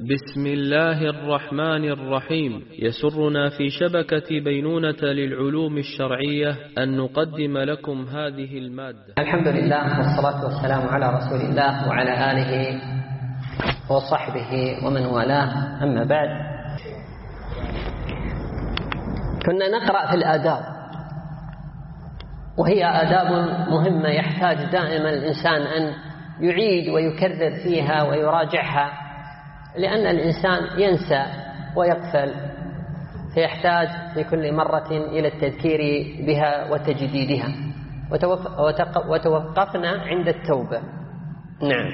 بسم الله الرحمن الرحيم. يسرنا في شبكة بينونة للعلوم الشرعية أن نقدم لكم هذه المادة. الحمد لله والصلاة والسلام على رسول الله وعلى آله وصحبه ومن والاه، أما بعد. كنا نقرأ في الآداب، وهي آداب مهمة يحتاج دائما الإنسان أن يعيد ويكرر فيها ويراجعها، لأن الإنسان ينسى ويغفل، فيحتاج في كل مرة إلى التذكير بها وتجديدها. وتوقفنا عند التوبة. نعم.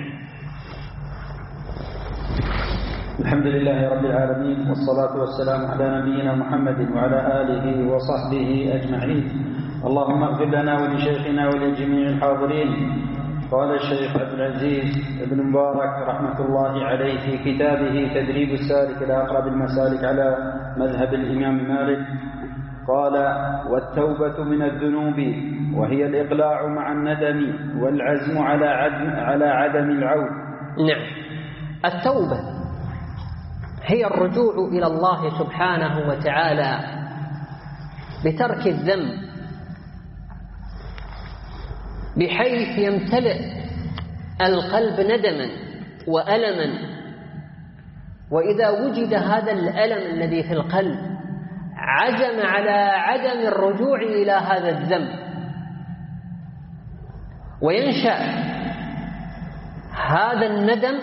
الحمد لله رب العالمين، والصلاة والسلام على نبينا محمد وعلى آله وصحبه أجمعين. اللهم اغفر لنا ولشيخنا ولجميع الحاضرين. قال الشيخ عبد العزيز بن مبارك رحمة الله عليه في كتابه تدريب السالك إلى أقرب المسالك على مذهب الإمام مالك، قال: والتوبة من الذنوب، وهي الإقلاع مع الندم والعزم على عدم العود. نعم. التوبة هي الرجوع إلى الله سبحانه وتعالى بترك الذنب، بحيث يمتلئ القلب ندما وألما، وإذا وجد هذا الألم الذي في القلب عزم على عدم الرجوع إلى هذا الذنب، وينشأ هذا الندم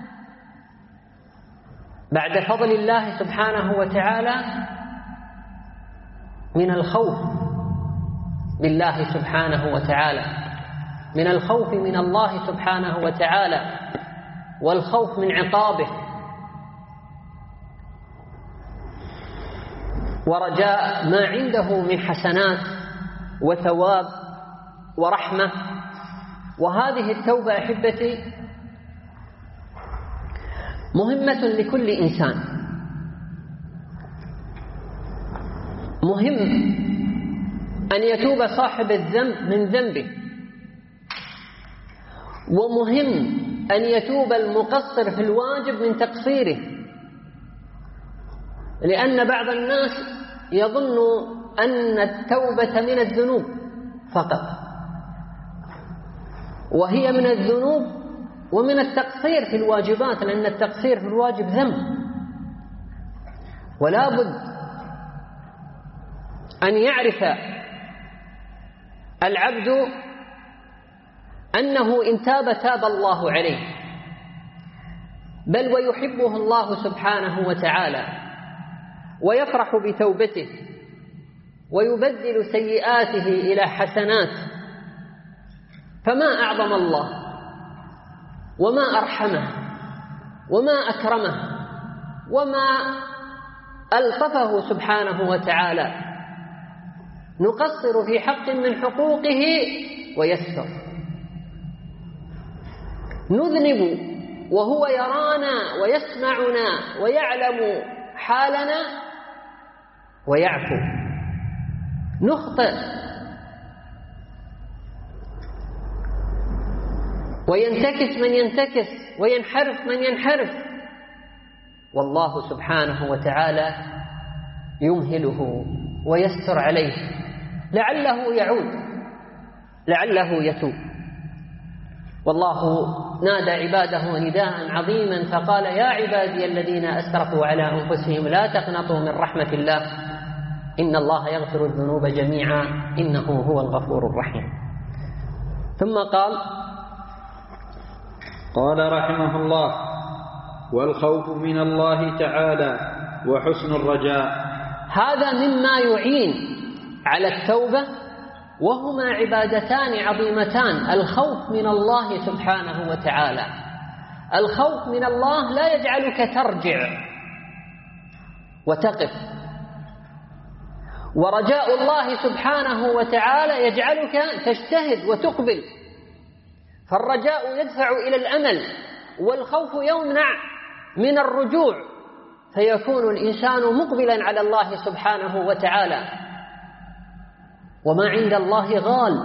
بعد فضل الله سبحانه وتعالى من الخوف بالله سبحانه وتعالى، من الخوف من الله سبحانه وتعالى، والخوف من عقابه، ورجاء ما عنده من حسنات وثواب ورحمة. وهذه التوبة أحبتي مهمة لكل إنسان. مهم أن يتوب صاحب الذنب من ذنبه، ومهم أن يتوب المقصر في الواجب من تقصيره، لأن بعض الناس يظن أن التوبة من الذنوب فقط، وهي من الذنوب ومن التقصير في الواجبات، لأن التقصير في الواجب ذنب، ولا بد أن يعرف العبد أنه إن تاب تاب الله عليه، بل ويحبه الله سبحانه وتعالى، ويفرح بتوبته، ويبدل سيئاته إلى حسنات. فما أعظم الله، وما أرحمه، وما أكرمه، وما ألطفه سبحانه وتعالى. نقصر في حق من حقوقه ويستر، نذنب وهو يرانا ويسمعنا ويعلم حالنا ويعفو، نخطئ وينتكس من ينتكس وينحرف من ينحرف، والله سبحانه وتعالى يمهله ويستر عليه، لعله يعود، لعله يتوب. والله نادى عباده نداء عظيما فقال: يا عبادي الذين أسرفوا على أنفسهم لا تقنطوا من رحمة الله إن الله يغفر الذنوب جميعا إنه هو الغفور الرحيم. ثم قال رحمه الله: والخوف من الله تعالى وحسن الرجاء. هذا مما يعين على التوبة، وهما عبادتان عظيمتان: الخوف من الله سبحانه وتعالى. الخوف من الله لا يجعلك ترجع وتقف، ورجاء الله سبحانه وتعالى يجعلك تجتهد وتقبل. فالرجاء يدفع إلى الأمل، والخوف يمنع من الرجوع، فيكون الإنسان مقبلا على الله سبحانه وتعالى. وما عند الله غال،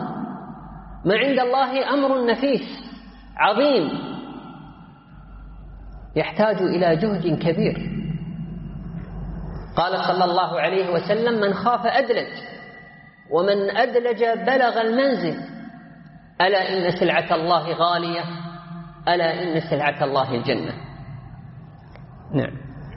ما عند الله أمر نفيس عظيم، يحتاج إلى جهد كبير. قال صلى الله عليه وسلم: من خاف أدلج، ومن أدلج بلغ المنزل، ألا إن سلعة الله غالية، ألا إن سلعة الله الجنة. نعم.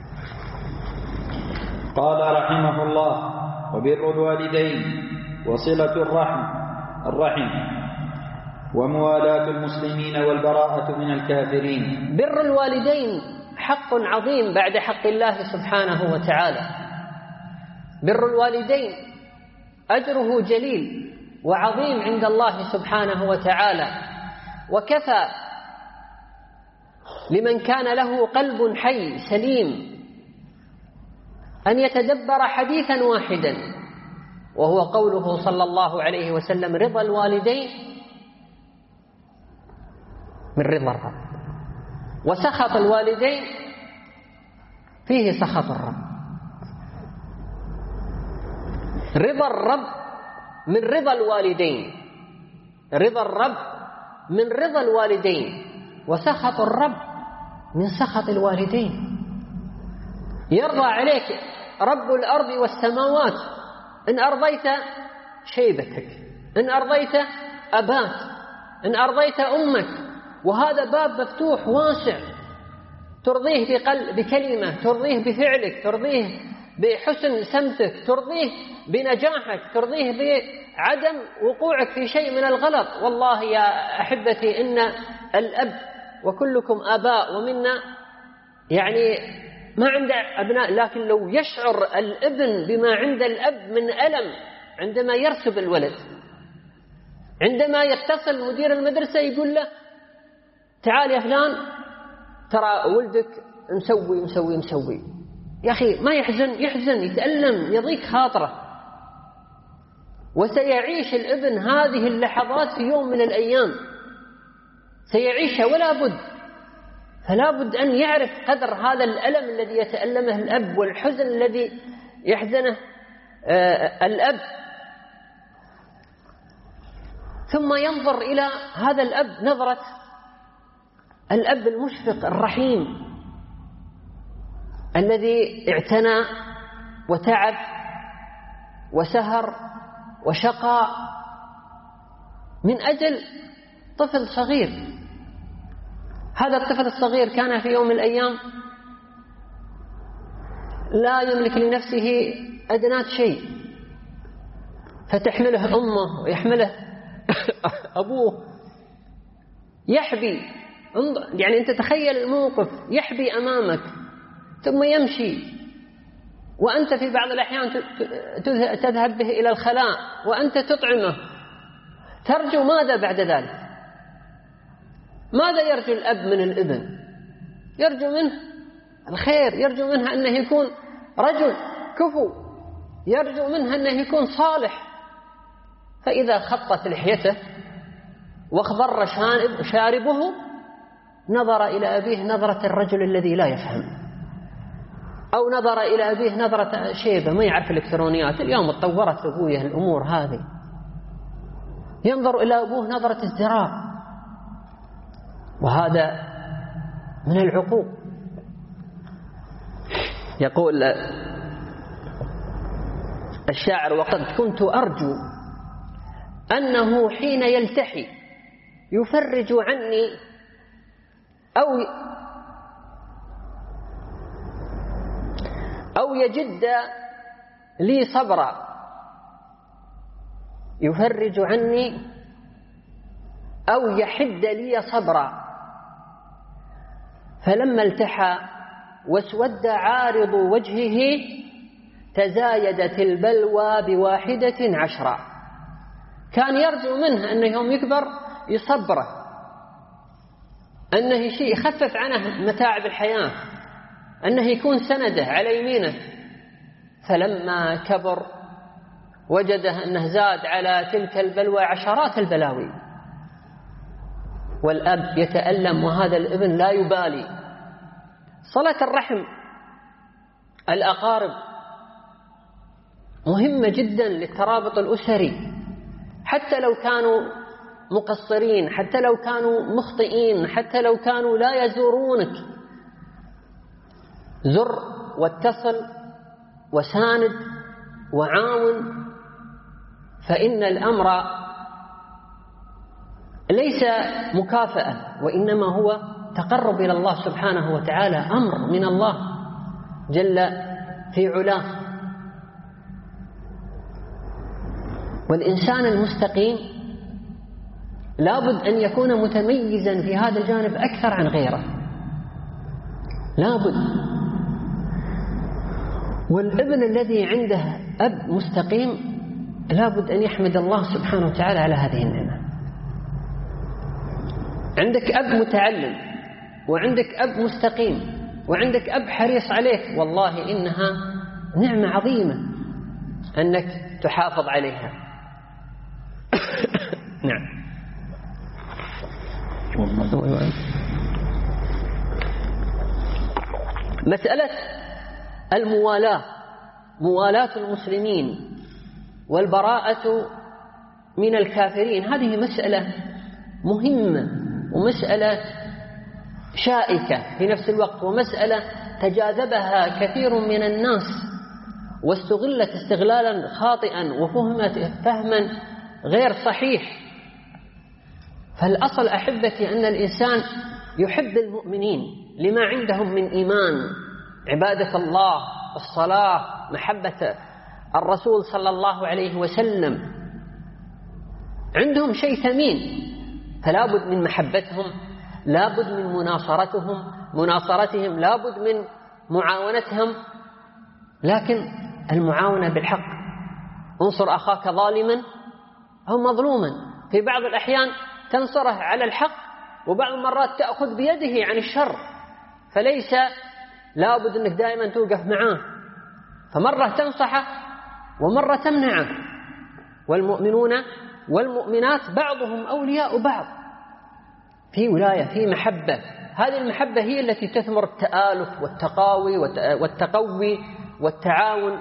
قال رحمه الله: وبر الوالدين وصلة الرحم وموالاة المسلمين والبراءة من الكافرين. بر الوالدين حق عظيم بعد حق الله سبحانه وتعالى. بر الوالدين أجره جليل وعظيم عند الله سبحانه وتعالى، وكفى لمن كان له قلب حي سليم أن يتدبر حديثا واحدا، وهو قوله صلى الله عليه وسلم: رضا الوالدين من رضا الرب، وسخط الوالدين فيه سخط الرب. رضا الرب من رضا الوالدين، رضا الرب من رضا الوالدين، وسخط الرب من سخط الوالدين. يرضى عليك رب الأرض والسماوات إن أرضيت شيبتك، إن أرضيت أباك، إن أرضيت أمك، وهذا باب مفتوح واسع، ترضيه بكلمة، ترضيه بفعلك، ترضيه بحسن سمتك، ترضيه بنجاحك، ترضيه بعدم وقوعك في شيء من الغلط. والله يا أحبتي إن الأب، وكلكم آباء ومنا يعني ما عنده أبناء، لكن لو يشعر الابن بما عند الأب من ألم عندما يرسب الولد، عندما يتصل مدير المدرسة يقول له: تعال يا فلان ترى ولدك مسوي. يا أخي ما يحزن يتألم، يضيق خاطره. وسيعيش الابن هذه اللحظات في يوم من الأيام، سيعيشها ولا بد. فلا بد أن يعرف قدر هذا الألم الذي يتألمه الأب، والحزن الذي يحزنه الأب، ثم ينظر إلى هذا الأب نظرة الأب المشفق الرحيم الذي اعتنى وتعب وسهر وشقى من أجل طفل صغير. هذا الطفل الصغير كان في يوم من الأيام لا يملك لنفسه أدنى شيء، فتحمله أمه ويحمله أبوه، يحبي. يعني أنت تخيل الموقف، يحبي أمامك ثم يمشي، وأنت في بعض الأحيان تذهب به إلى الخلاء وأنت تطعمه، ترجو ماذا بعد ذلك؟ ماذا يرجو الأب من الابن؟ يرجو منه الخير، يرجو منه أنه يكون رجل كفو، يرجو منه أنه يكون صالح. فإذا خطت لحيته واخضر شاربه نظر إلى أبيه نظرة الرجل الذي لا يفهم، أو نظر إلى أبيه نظرة شيبة ما يعرف الإلكترونيات. اليوم اتطورت أبويه الأمور هذه، ينظر إلى أبوه نظرة ازدراء، وهذا من العقوق. يقول الشاعر: وقد كنت أرجو أنه حين يلتحي يفرج عني أو يجد لي صبرا، يفرج عني أو يحد لي صبرا. فلما التحى واسود عارض وجهه تزايدت البلوى بواحدة 10. كان يرجو منه أنه يوم يكبر يصبره، أنه شيء يخفف عنه متاعب الحياة، أنه يكون سنده على يمينه. فلما كبر وجده أنه زاد على تلك البلوى عشرات البلاوي، والأب يتألم وهذا الابن لا يبالي. صلة الرحم، الأقارب مهمة جدا للترابط الأسري، حتى لو كانوا مقصرين، حتى لو كانوا مخطئين، حتى لو كانوا لا يزورونك، زر واتصل وساند وعاون، فإن الأمر ليس مكافأة، وإنما هو تقرب إلى الله سبحانه وتعالى، أمر من الله جل في علاه. والإنسان المستقيم لابد أن يكون متميزا في هذا الجانب أكثر عن غيره، لابد. والابن الذي عنده أب مستقيم لابد أن يحمد الله سبحانه وتعالى على هذه النعمة. عندك أب متعلم، وعندك أب مستقيم، وعندك أب حريص عليك، والله إنها نعمة عظيمة أنك تحافظ عليها. نعم. مسألة الموالاة، موالاة المسلمين والبراءة من الكافرين، هذه مسألة مهمة ومسألة شائكة في نفس الوقت، ومسألة تجاذبها كثير من الناس واستغلت استغلالا خاطئا وفهمت فهما غير صحيح. فالأصل أحبتي أن الإنسان يحب المؤمنين لما عندهم من إيمان، عبادة الله، الصلاة، محبة الرسول صلى الله عليه وسلم، عندهم شيء ثمين، فلا بد من محبتهم، لا بد من مناصرتهم، لا بد من معاونتهم، لكن المعاونة بالحق. انصر أخاك ظالما أو مظلوما، في بعض الأحيان تنصره على الحق، وبعض المرات تأخذ بيده عن الشر، فليس لا بد أنك دائما توقف معاه، فمرة تنصحه ومرة تمنعه. والمؤمنون والمؤمنات بعضهم أولياء بعض، في ولاية، في محبة. هذه المحبة هي التي تثمر التآلف والتقاوي والتقوي والتعاون.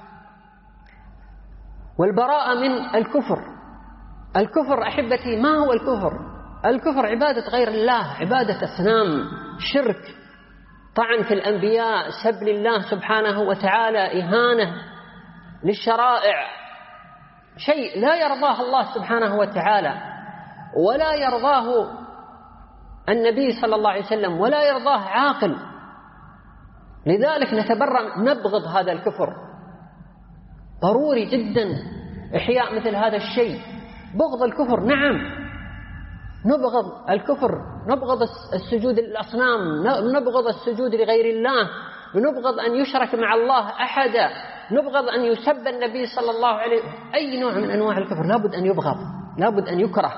والبراءة من الكفر. الكفر أحبتي ما هو الكفر؟ الكفر عبادة غير الله، عبادة أصنام، شرك، طعن في الأنبياء، سب لله سبحانه وتعالى، إهانة للشرائع، شيء لا يرضاه الله سبحانه وتعالى ولا يرضاه النبي صلى الله عليه وسلم ولا يرضاه عاقل. لذلك نتبرأ، نبغض هذا الكفر. ضروري جدا إحياء مثل هذا الشيء، بغض الكفر. نعم نبغض الكفر، نبغض السجود للأصنام، نبغض السجود لغير الله، ونبغض أن يشرك مع الله أحدا، نبغض أن يسب النبي صلى الله عليه وسلم. أي نوع من أنواع الكفر لابد أن يبغض، لابد أن يكره،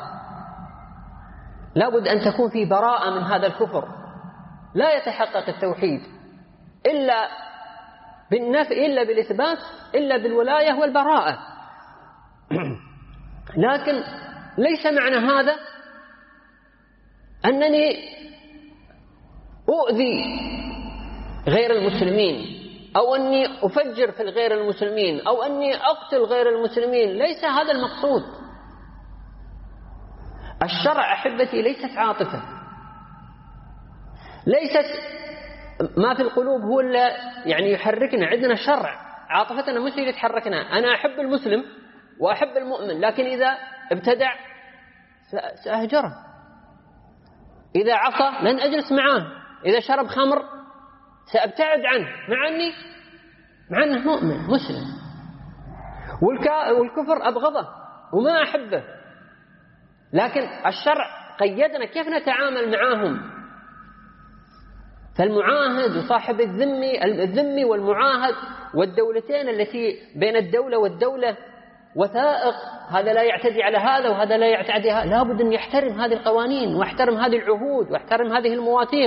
لابد أن تكون في براءة من هذا الكفر. لا يتحقق التوحيد إلا بالنفي، إلا بالإثبات، إلا بالولاية والبراءة. لكن ليس معنى هذا أنني أؤذي غير المسلمين، أو أني أفجر في غير المسلمين، أو أني أقتل غير المسلمين. ليس هذا المقصود. الشرع أحبتي ليست عاطفة، ليست ما في القلوب هو اللي يعني يحركنا. عندنا شرع، عاطفتنا مش اللي تحركنا. أنا أحب المسلم وأحب المؤمن، لكن إذا ابتدع سأهجره، إذا عصى لن أجلس معه، إذا شرب خمر سأبتعد عنه، مع أنه مؤمن مسلم. والكفر أبغضه وما أحبه، لكن الشرع قيدنا كيف نتعامل معهم. فالمعاهد وصاحب الذمي والمعاهد، والدولتين التي بين الدولة والدولة وثائق، هذا لا يعتدي على هذا وهذا لا يعتدي، لابد أن يحترم هذه القوانين ويحترم هذه العهود ويحترم هذه المواثيق.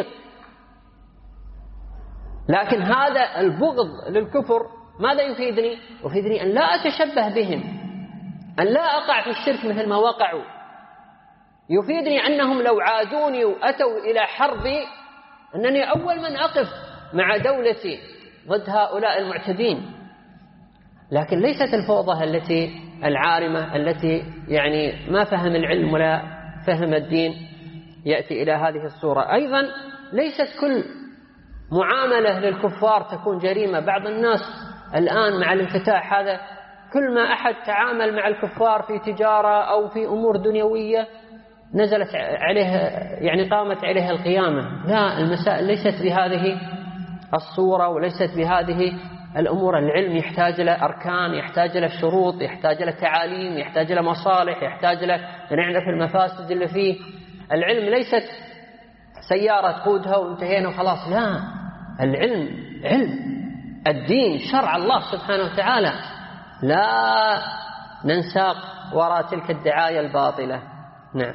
لكن هذا البغض للكفر ماذا يفيدني؟ يفيدني أن لا أتشبه بهم، أن لا أقع في الشرك مثل ما وقعوا. يفيدني أنهم لو عادوني وأتوا إلى حربي أنني أول من أقف مع دولتي ضد هؤلاء المعتدين. لكن ليست الفوضى العارمة التي يعني ما فهم العلم ولا فهم الدين يأتي إلى هذه الصورة. أيضا ليست كل معاملة للكفار تكون جريمة. بعض الناس الآن مع الانفتاح هذا كل ما أحد تعامل مع الكفار في تجارة أو في أمور دنيوية نزلت عليه يعني قامت عليها القيامة. لا، المسائل ليست بهذه الصورة وليست بهذه الأمور. العلم يحتاج إلى أركان، يحتاج إلى شروط، يحتاج إلى تعاليم، يحتاج إلى مصالح، يحتاج إلى أن نعرف المفاسد اللي فيه. العلم ليست سيارة تقودها وانتهينا وخلاص، لا، العلم علم الدين شرع الله سبحانه وتعالى، لا ننساق وراء تلك الدعاية الباطلة. نعم.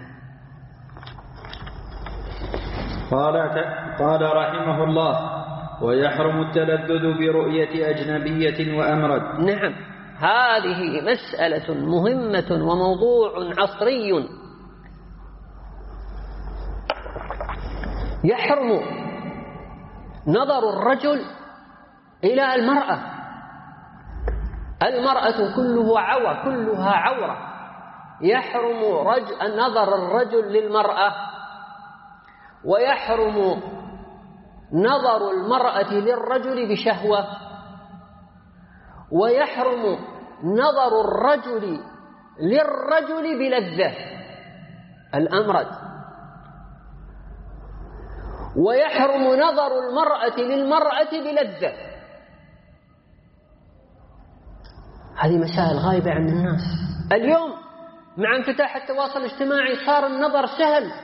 قال رحمه الله: ويحرم التلذذ برؤية أجنبية وأمرد. نعم، هذه مسألة مهمة وموضوع عصري. يحرم نظر الرجل إلى المرأة. المرأة كلها عورة. يحرم نظر الرجل للمرأة، ويحرم نظر المرأة للرجل بشهوة، ويحرم نظر الرجل للرجل بلذة الأمرد، ويحرم نظر المرأة للمرأة بلذة. هذه مسائل غايبة عن الناس اليوم. مع انفتاح التواصل الاجتماعي صار النظر سهل،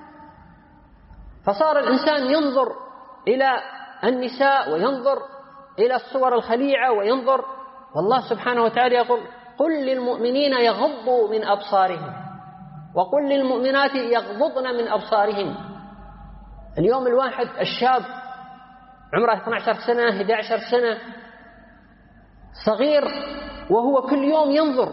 فصار الإنسان ينظر إلى النساء وينظر إلى الصور الخليعة وينظر، والله سبحانه وتعالى يقول: قل للمؤمنين يغضوا من أبصارهم وقل للمؤمنات يغضضن من أبصارهم. اليوم الواحد الشاب عمره 12 سنة 11 سنة صغير، وهو كل يوم ينظر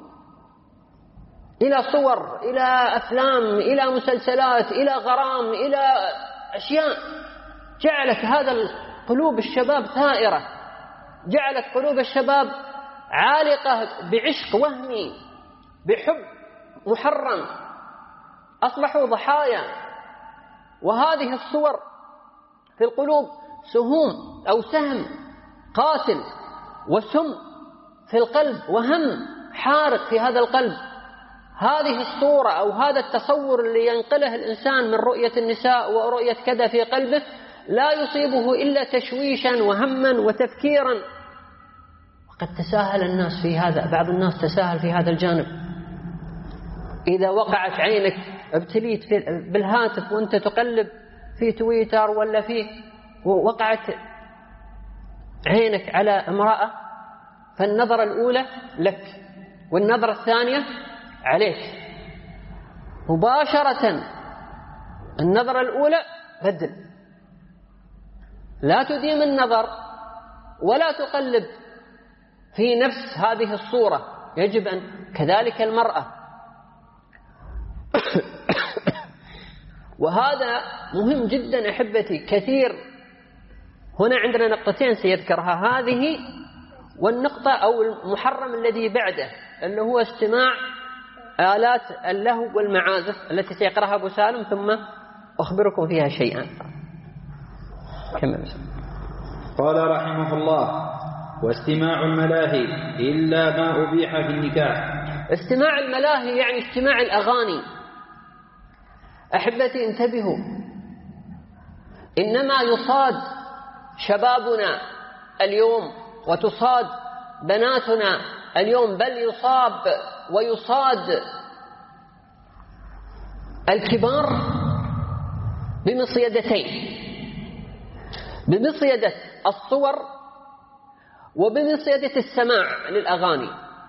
إلى صور، إلى أفلام، إلى مسلسلات، إلى غرام، إلى أشياء جعلت هذا قلوب الشباب ثائرة، جعلت قلوب الشباب عالقة بعشق وهمي، بحب محرم، أصبحوا ضحايا. وهذه الصور في القلوب سهوم أو سهم قاتل وسم في القلب وهم حارق في هذا القلب. هذه الصورة أو هذا التصور اللي ينقله الإنسان من رؤية النساء ورؤية كذا في قلبه لا يصيبه إلا تشويشا وهما وتفكيرا. وقد تساهل الناس في هذا، بعض الناس تساهل في هذا الجانب. إذا وقعت عينك ابتليت بالهاتف وانت تقلب في تويتر ولا في، ووقعت عينك على امرأة، فالنظرة الأولى لك والنظرة الثانية عليك مباشرة. النظرة الأولى بدل، لا تديم النظر ولا تقلب في نفس هذه الصورة. يجب أن كذلك المرأة. وهذا مهم جدا أحبتي كثير. هنا عندنا نقطتين سيذكرها، هذه والنقطة أو المحرم الذي بعده اللي هو استماع آلات اللهو والمعازف التي سيقرأها أبو سالم، ثم أخبركم فيها شيئا. كمل. قال رحمه الله: واستماع الملاهي إلا ما أبيح في النكاح. استماع الملاهي يعني استماع الأغاني. أحبتي انتبهوا، إنما يصاد شبابنا اليوم وتصاد بناتنا اليوم، بل يصاب ويصاد الكبار بمصيدتين: بمصيدة الصور وبمصيدة السماع للأغاني.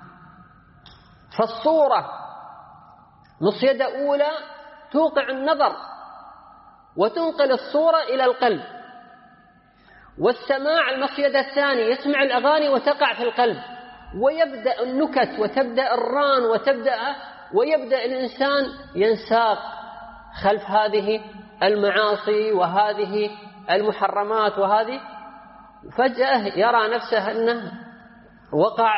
فالصورة مصيدة أولى توقع النظر وتنقل الصورة إلى القلب، والسماع المصيدة الثاني يسمع الأغاني وتقع في القلب، ويبدأ النكت وتبدأ الران ويبدأ الإنسان ينساق خلف هذه المعاصي وهذه المحرمات، وهذه فجأة يرى نفسه أنه وقع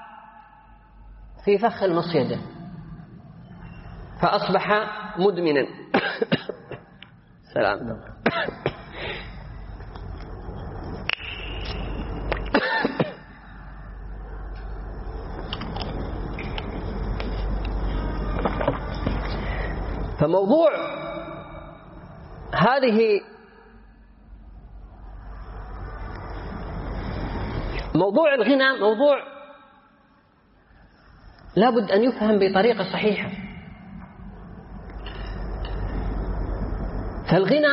في فخ المصيدة فأصبح مدمنا. سلام. فموضوع موضوع الغنى موضوع لابد أن يفهم بطريقة صحيحة. فالغنى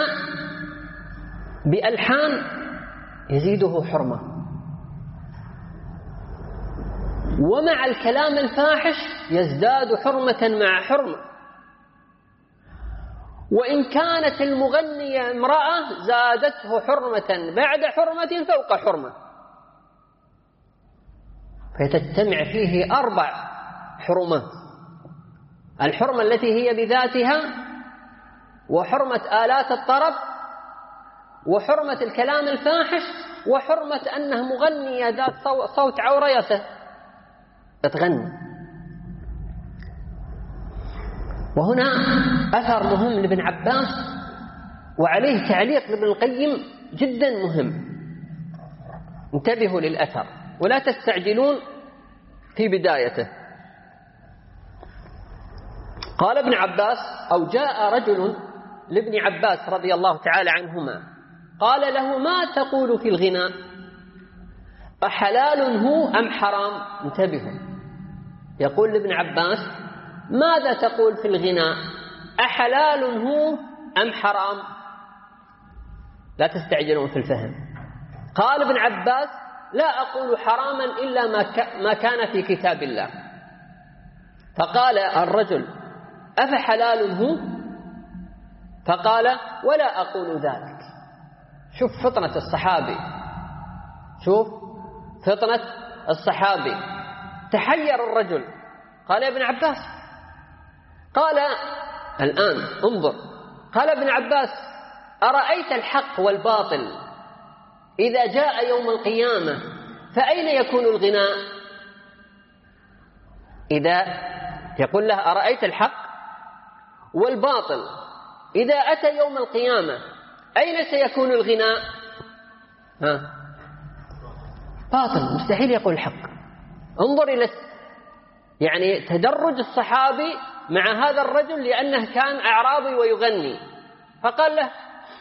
بألحان يزيده حرمة، ومع الكلام الفاحش يزداد حرمة مع حرمة، وإن كانت المغنية امرأة زادته حرمة بعد حرمة فوق حرمة، فتجتمع فيه 4 حرمات: الحرمة التي هي بذاتها، وحرمة آلات الطرب، وحرمة الكلام الفاحش، وحرمة أنها مغنية ذات صوت عوريته تتغني. وهنا أثر مهم لابن عباس، وعليه تعليق لابن القيم جدا مهم. انتبهوا للأثر ولا تستعجلون في بدايته. قال ابن عباس: أو جاء رجل لابن عباس رضي الله تعالى عنهما قال له: ما تقول في الغنى؟ أحلال هو أم حرام؟ انتبهوا، يقول لابن عباس: ماذا تقول في الغنى؟ أحلال هو أم حرام؟ لا تستعجلون في الفهم. قال ابن عباس: لا أقول حراما إلا ما كان في كتاب الله. فقال الرجل: أفحلال هو؟ فقال: ولا أقول ذلك. شوف فطنة الصحابي، شوف فطنة الصحابي. تحير الرجل، قال: يا ابن عباس، قال الآن انظر، قال ابن عباس: أرأيت الحق والباطل إذا جاء يوم القيامة فأين يكون الغناء؟ إذا يقول له: أرأيت الحق والباطل إذا أتى يوم القيامة أين سيكون الغناء؟ باطل، مستحيل يقول الحق. انظر إلى يعني تدرج الصحابي مع هذا الرجل، لأنه كان أعرابي ويغني. فقال له: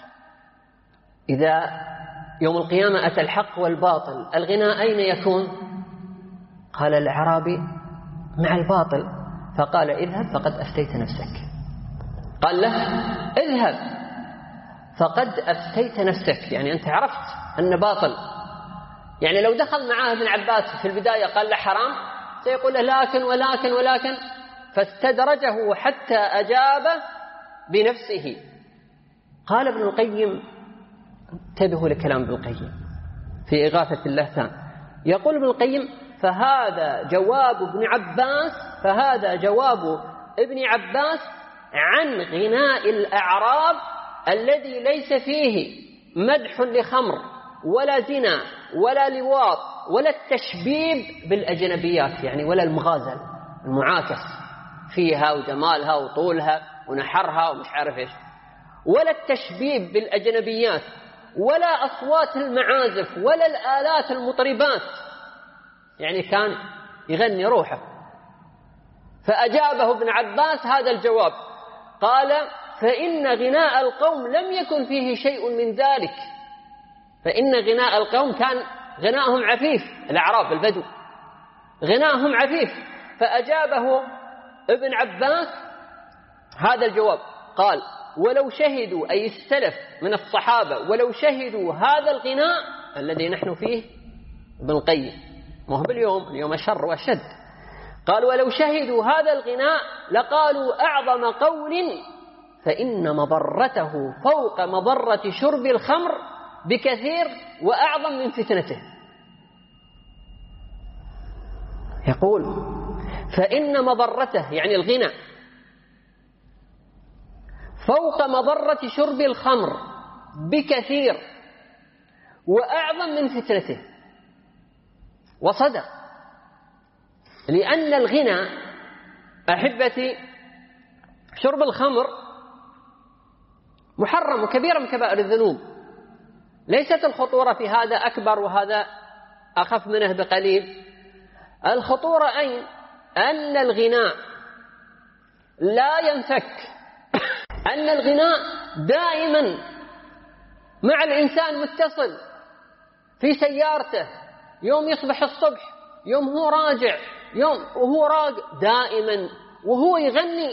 إذا يوم القيامة أتى الحق والباطل الغناء أين يكون؟ قال الأعرابي: مع الباطل. فقال: اذهب فقد أفتيت نفسك. قال له: اذهب فقد أفتيت نفسك، يعني أنت عرفت أن باطل. يعني لو دخل معاه ابن عباس في البداية قال له حرام، سيقول له لكن ولكن ولكن، فاستدرجه حتى أجاب بنفسه. قال ابن القيم، انتبهوا لكلام ابن القيم في إغاثة اللهفان، يقول ابن القيم: فهذا جواب ابن عباس عن غناء الأعراب الذي ليس فيه مدح لخمر ولا زنا ولا لواط ولا التشبيب بالأجنبيات، يعني ولا المغازل المعاكس فيها وجمالها وطولها ونحرها ومش عارف إيش، ولا التشبيب بالأجنبيات، ولا أصوات المعازف ولا الآلات المطربات، يعني كان يغني روحه. فأجابه ابن عباس هذا الجواب، قال: فإن غناء القوم لم يكن فيه شيء من ذلك. فإن غناء القوم كان غناءهم عفيف، الأعراب البدو غناءهم عفيف. فأجابه ابن عباس هذا الجواب، قال: ولو شهدوا، أي السلف من الصحابة، ولو شهدوا هذا الغناء الذي نحن فيه، ابن القيم ما هو اليوم أشر وأشد، قال: ولو شهدوا هذا الغناء لقالوا أعظم قول: فإن مضرته فوق مضرة شرب الخمر بكثير وأعظم من فتنته. يقول: فإن مضرته يعني الغنى فوق مضرة شرب الخمر بكثير وأعظم من فتنته. وصدق، لأن الغنى أحبتي شرب الخمر محرم وكبير من كبائر الذنوب، ليست الخطورة في هذا أكبر وهذا أخف منه بقليل. الخطورة أين؟ أن الغناء لا ينفك، أن الغناء دائما مع الإنسان متصل في سيارته، يوم يصبح الصبح، يوم هو راجع، يوم وهو راق، دائما وهو يغني.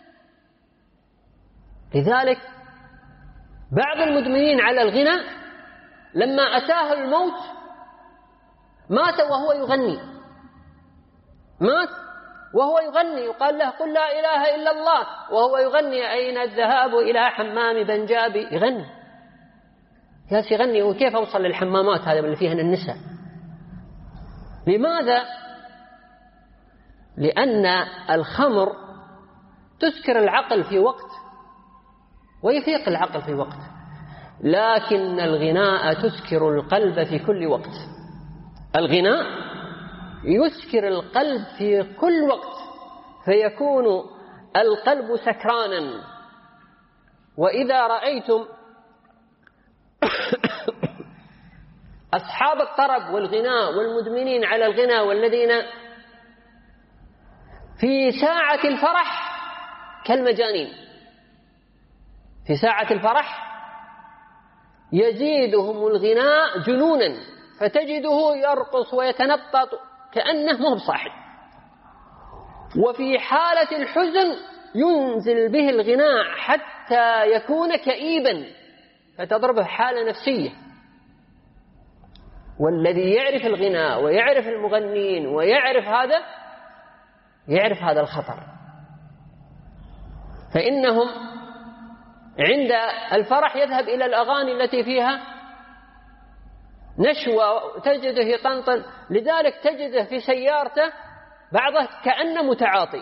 لذلك بعض المدمنين على الغناء لما أتاه الموت مات وهو يغني، مات وهو يغني، يقال له قل لا إله إلا الله وهو يغني أين الذهاب إلى حمام بنجابي، يغني، جالس يغني. وكيف أوصل للحمامات هذا اللي فيهن النساء؟ لماذا؟ لأن الخمر تسكر العقل في وقت ويفيق العقل في وقت، لكن الغناء تسكر القلب في كل وقت. الغناء يسكر القلب في كل وقت، فيكون القلب سكرانا. وإذا رأيتم أصحاب الطرب والغناء والمدمنين على الغناء والذين في ساعة الفرح كالمجانين، في ساعة الفرح يزيدهم الغناء جنونا، فتجده يرقص ويتنطط كأنه مو بصاحب. وفي حالة الحزن ينزل به الغناء حتى يكون كئيبا، فتضربه حالة نفسية. والذي يعرف الغناء ويعرف المغنين ويعرف هذا، يعرف هذا الخطر، فإنهم عند الفرح يذهب إلى الأغاني التي فيها نشوة، تجده يطنطن. لذلك تجده في سيارته بعضه كأنه متعاطي،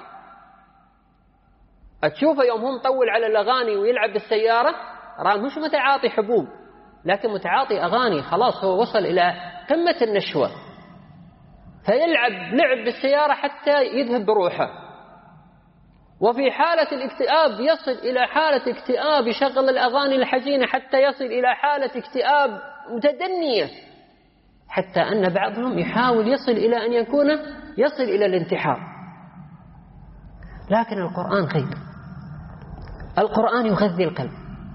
تشوفه يوم هم طول على الأغاني ويلعب بالسيارة، راه مش متعاطي حبوب، لكن متعاطي أغاني، خلاص هو وصل إلى قمة النشوة، فيلعب لعب بالسيارة حتى يذهب بروحه. وفي حالة الاكتئاب يصل إلى حالة اكتئاب، يشغل الأغاني الحزينة حتى يصل إلى حالة اكتئاب متدنية، حتى أن بعضهم يحاول يصل إلى أن يصل إلى الانتحار. لكن القرآن خير، القرآن يغذي القلب،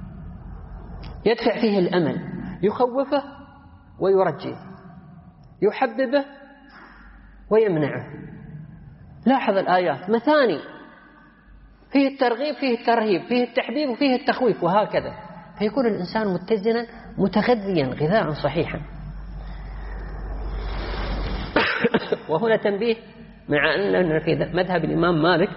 يدفع فيه الأمل، يخوفه ويرجيه، يحببه ويمنعه. لاحظ الآيات مثاني، فيه الترغيب فيه الترهيب، فيه التحبيب وفيه التخويف، وهكذا، فيكون الإنسان متزنا متغذيا غذاء صحيحا. وهنا تنبيه، مع أننا في مذهب الإمام مالك،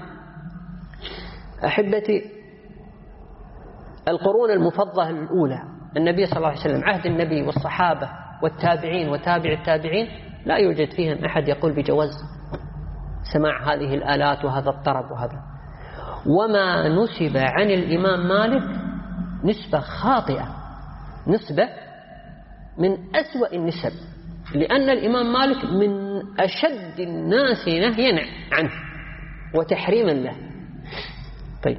أحبتي، القرون المفضلة الأولى، النبي صلى الله عليه وسلم، عهد النبي والصحابة والتابعين وتابع التابعين، لا يوجد فيهم أحد يقول بجواز سماع هذه الآلات وهذا الطرب وهذا. وما نسب عن الإمام مالك نسبة خاطئة، نسبة من أسوأ النسب، لأن الإمام مالك من أشد الناس نهيا عنه وتحريما له. طيب،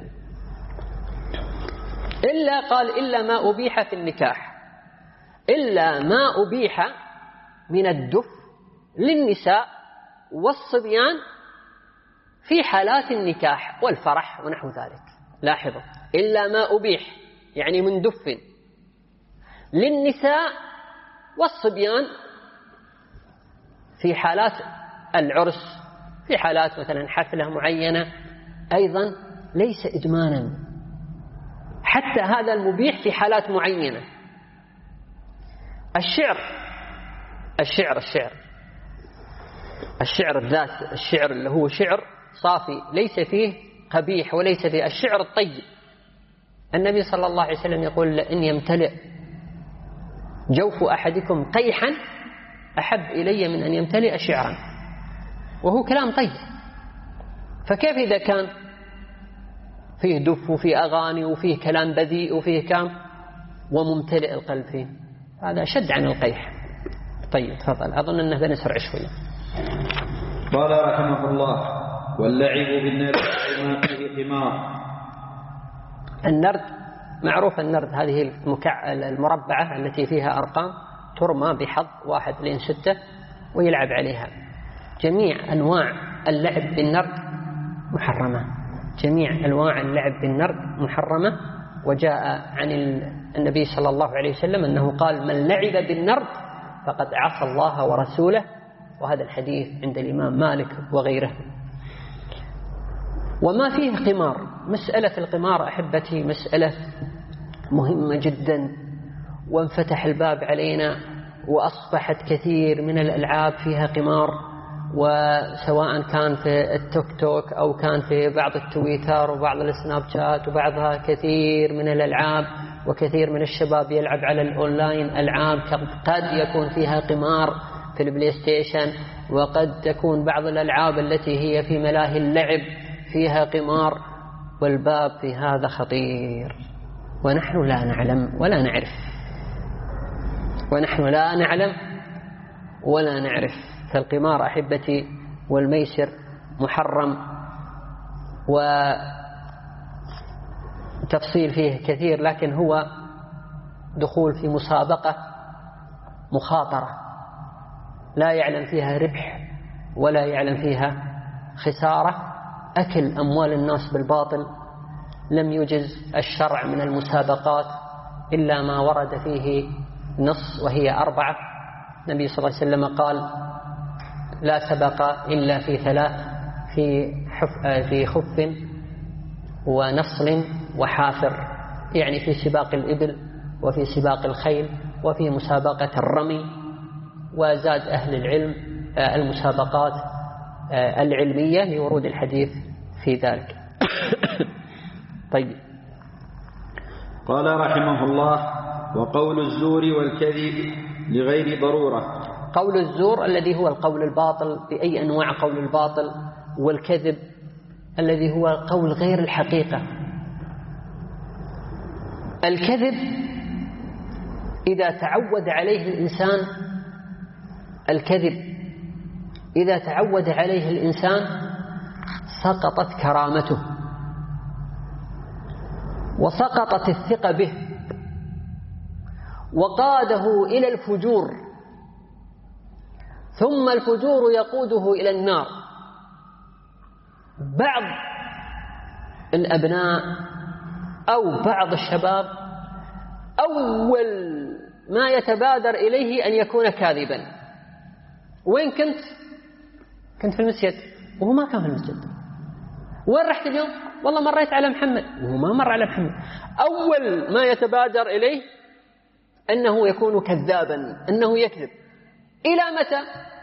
إلا ما أبيح في النكاح، إلا ما أبيح من الدف للنساء والصبيان في حالات النكاح والفرح ونحو ذلك. لاحظوا، إلا ما أبيح يعني من دف للنساء والصبيان في حالات العرس، في حالات مثلا حفلة معينة، أيضا ليس إدمانا، حتى هذا المبيح في حالات معينة. الشعر الذات، الشعر اللي هو شعر صافي ليس فيه قبيح وليس فيه الشعر الطيب. النبي صلى الله عليه وسلم يقول: إن يمتلئ جوف أحدكم قيحا أحب إلي من أن يمتلئ شعرا، وهو كلام طيب. فكيف إذا كان فيه دف وفيه أغاني وفيه كلام بذيء وفيه كلام وممتلئ القلب فيه؟ هذا أشد عن القيح. طيب تفضل، أظن أنه بنسرع شوية. قال رحمه الله: واللعب بالنرد ما فيه ثمار. النرد معروف، النرد هذه المربعة التي فيها أرقام ترمى بحظ 1 لين 6، ويلعب عليها. جميع أنواع اللعب بالنرد محرمة، جميع أنواع اللعب بالنرد محرمة. وجاء عن النبي صلى الله عليه وسلم أنه قال: من لعب بالنرد فقد عصى الله ورسوله. وهذا الحديث عند الإمام مالك وغيره. وما فيه قمار. مسألة القمار أحبتي مسألة مهمة جدا، وانفتح الباب علينا وأصبحت كثير من الألعاب فيها قمار، وسواء كان في التوك توك أو كان في بعض التويتر وبعض السناب شات وبعضها كثير من الألعاب، وكثير من الشباب يلعب على الأونلاين ألعاب قد يكون فيها قمار في البلاي ستيشن، وقد تكون بعض الألعاب التي هي في ملاهي اللعب فيها قمار. والباب في هذا خطير، ونحن لا نعلم ولا نعرف، ونحن لا نعلم ولا نعرف. فالقمار أحبتي والميسر محرم، وتفصيل فيه كثير، لكن هو دخول في مسابقة مخاطرة لا يعلم فيها ربح ولا يعلم فيها خسارة، أكل أموال الناس بالباطل. لم يجز الشرع من المسابقات إلا ما ورد فيه نص، وهي 4. النبي صلى الله عليه وسلم قال: لا سبق إلا في 3: في خف ونصل وحافر، يعني في سباق الإبل وفي سباق الخيل وفي مسابقة الرمي. وزاد أهل العلم المسابقات العلمية لورود الحديث في ذلك. طيب. قال رحمه الله: وقول الزور والكذب لغير ضرورة. قول الزور الذي هو القول الباطل بأي أنواع قول الباطل، والكذب الذي هو قول غير الحقيقة. الكذب إذا تعود عليه الإنسان، الكذب إذا تعود عليه الإنسان سقطت كرامته وسقطت الثقة به وقاده إلى الفجور، ثم الفجور يقوده إلى النار. بعض الأبناء أو بعض الشباب أول ما يتبادر إليه أن يكون كاذبا. وين كنت؟ كنت في المسجد، وهو ما كان في المسجد. وين رحت اليوم؟ والله مريت على محمد، وهو ما مر على محمد. أول ما يتبادر إليه أنه يكون كذابا، أنه يكذب. إلى متى؟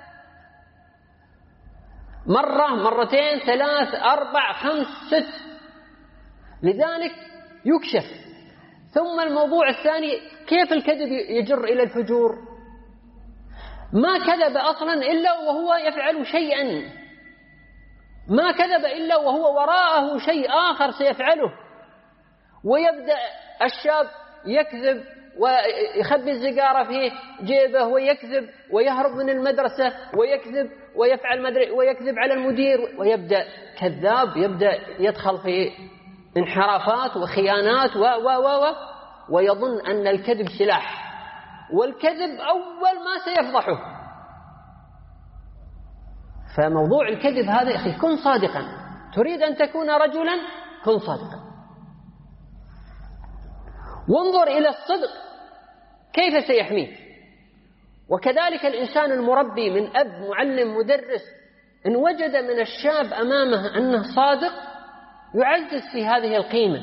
مرة، مرتين، 3، 4، 5، 6. لذلك يكشف. ثم الموضوع الثاني: كيف الكذب يجر إلى الفجور؟ ما كذب أصلا إلا وهو يفعل شيئا، ما كذب إلا وهو وراءه شيء آخر سيفعله. ويبدأ الشاب يكذب ويخبي السيجارة في جيبه، ويكذب ويهرب من المدرسة، ويكذب ويفعل ويكذب على المدير، ويبدأ كذاب، يبدأ يدخل في انحرافات وخيانات ويظن أن الكذب سلاح، والكذب أول ما سيفضحه. فموضوع الكذب هذا يا أخي، كن صادقا. تريد أن تكون رجلا، كن صادقا. وانظر إلى الصدق كيف سيحميك. وكذلك الإنسان المربي من أب، معلم، مدرس، إن وجد من الشاب أمامه أنه صادق يعزز في هذه القيمة.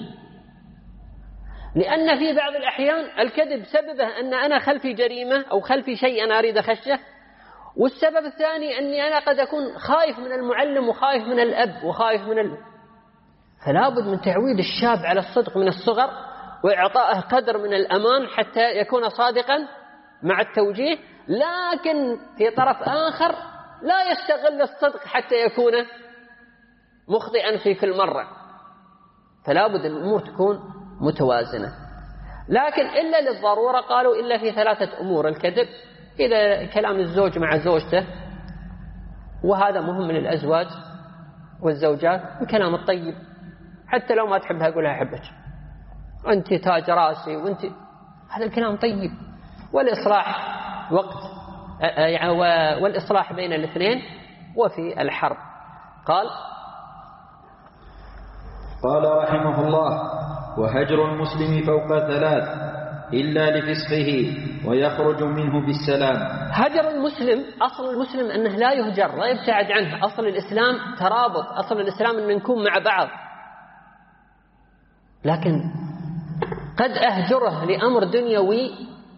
لأن في بعض الأحيان الكذب سببه أن أنا خلفي جريمة أو خلفي شيء أنا أريد أخشه، والسبب الثاني أني أنا قد أكون خايف من المعلم وخايف من الأب وخايف من فلا بد من تعويد الشاب على الصدق من الصغر، وإعطائه قدر من الأمان حتى يكون صادقا مع التوجيه. لكن في طرف آخر لا يستغل الصدق حتى يكون مخطئا في كل مرة. فلا بد الأمور تكون متوازنة. لكن إلا للضرورة، قالوا إلا في 3 أمور: الكذب، إذا كلام الزوج مع زوجته، وهذا مهم للأزواج والزوجات، الكلام الطيب، حتى لو ما تحبها قولها أحبك، أنت تاج راسي، وأنت، هذا الكلام طيب. والإصلاح وقت والإصلاح بين الاثنين وفي الحرب. قال رحمه الله: وهجر المسلم فوق 3 إلا لفسقه ويخرج منه بالسلام. هجر المسلم، أصل المسلم أنه لا يهجر، لا يبتعد عنه. أصل الإسلام ترابط، أصل الإسلام أن نكون مع بعض. لكن قد أهجره لأمر دنيوي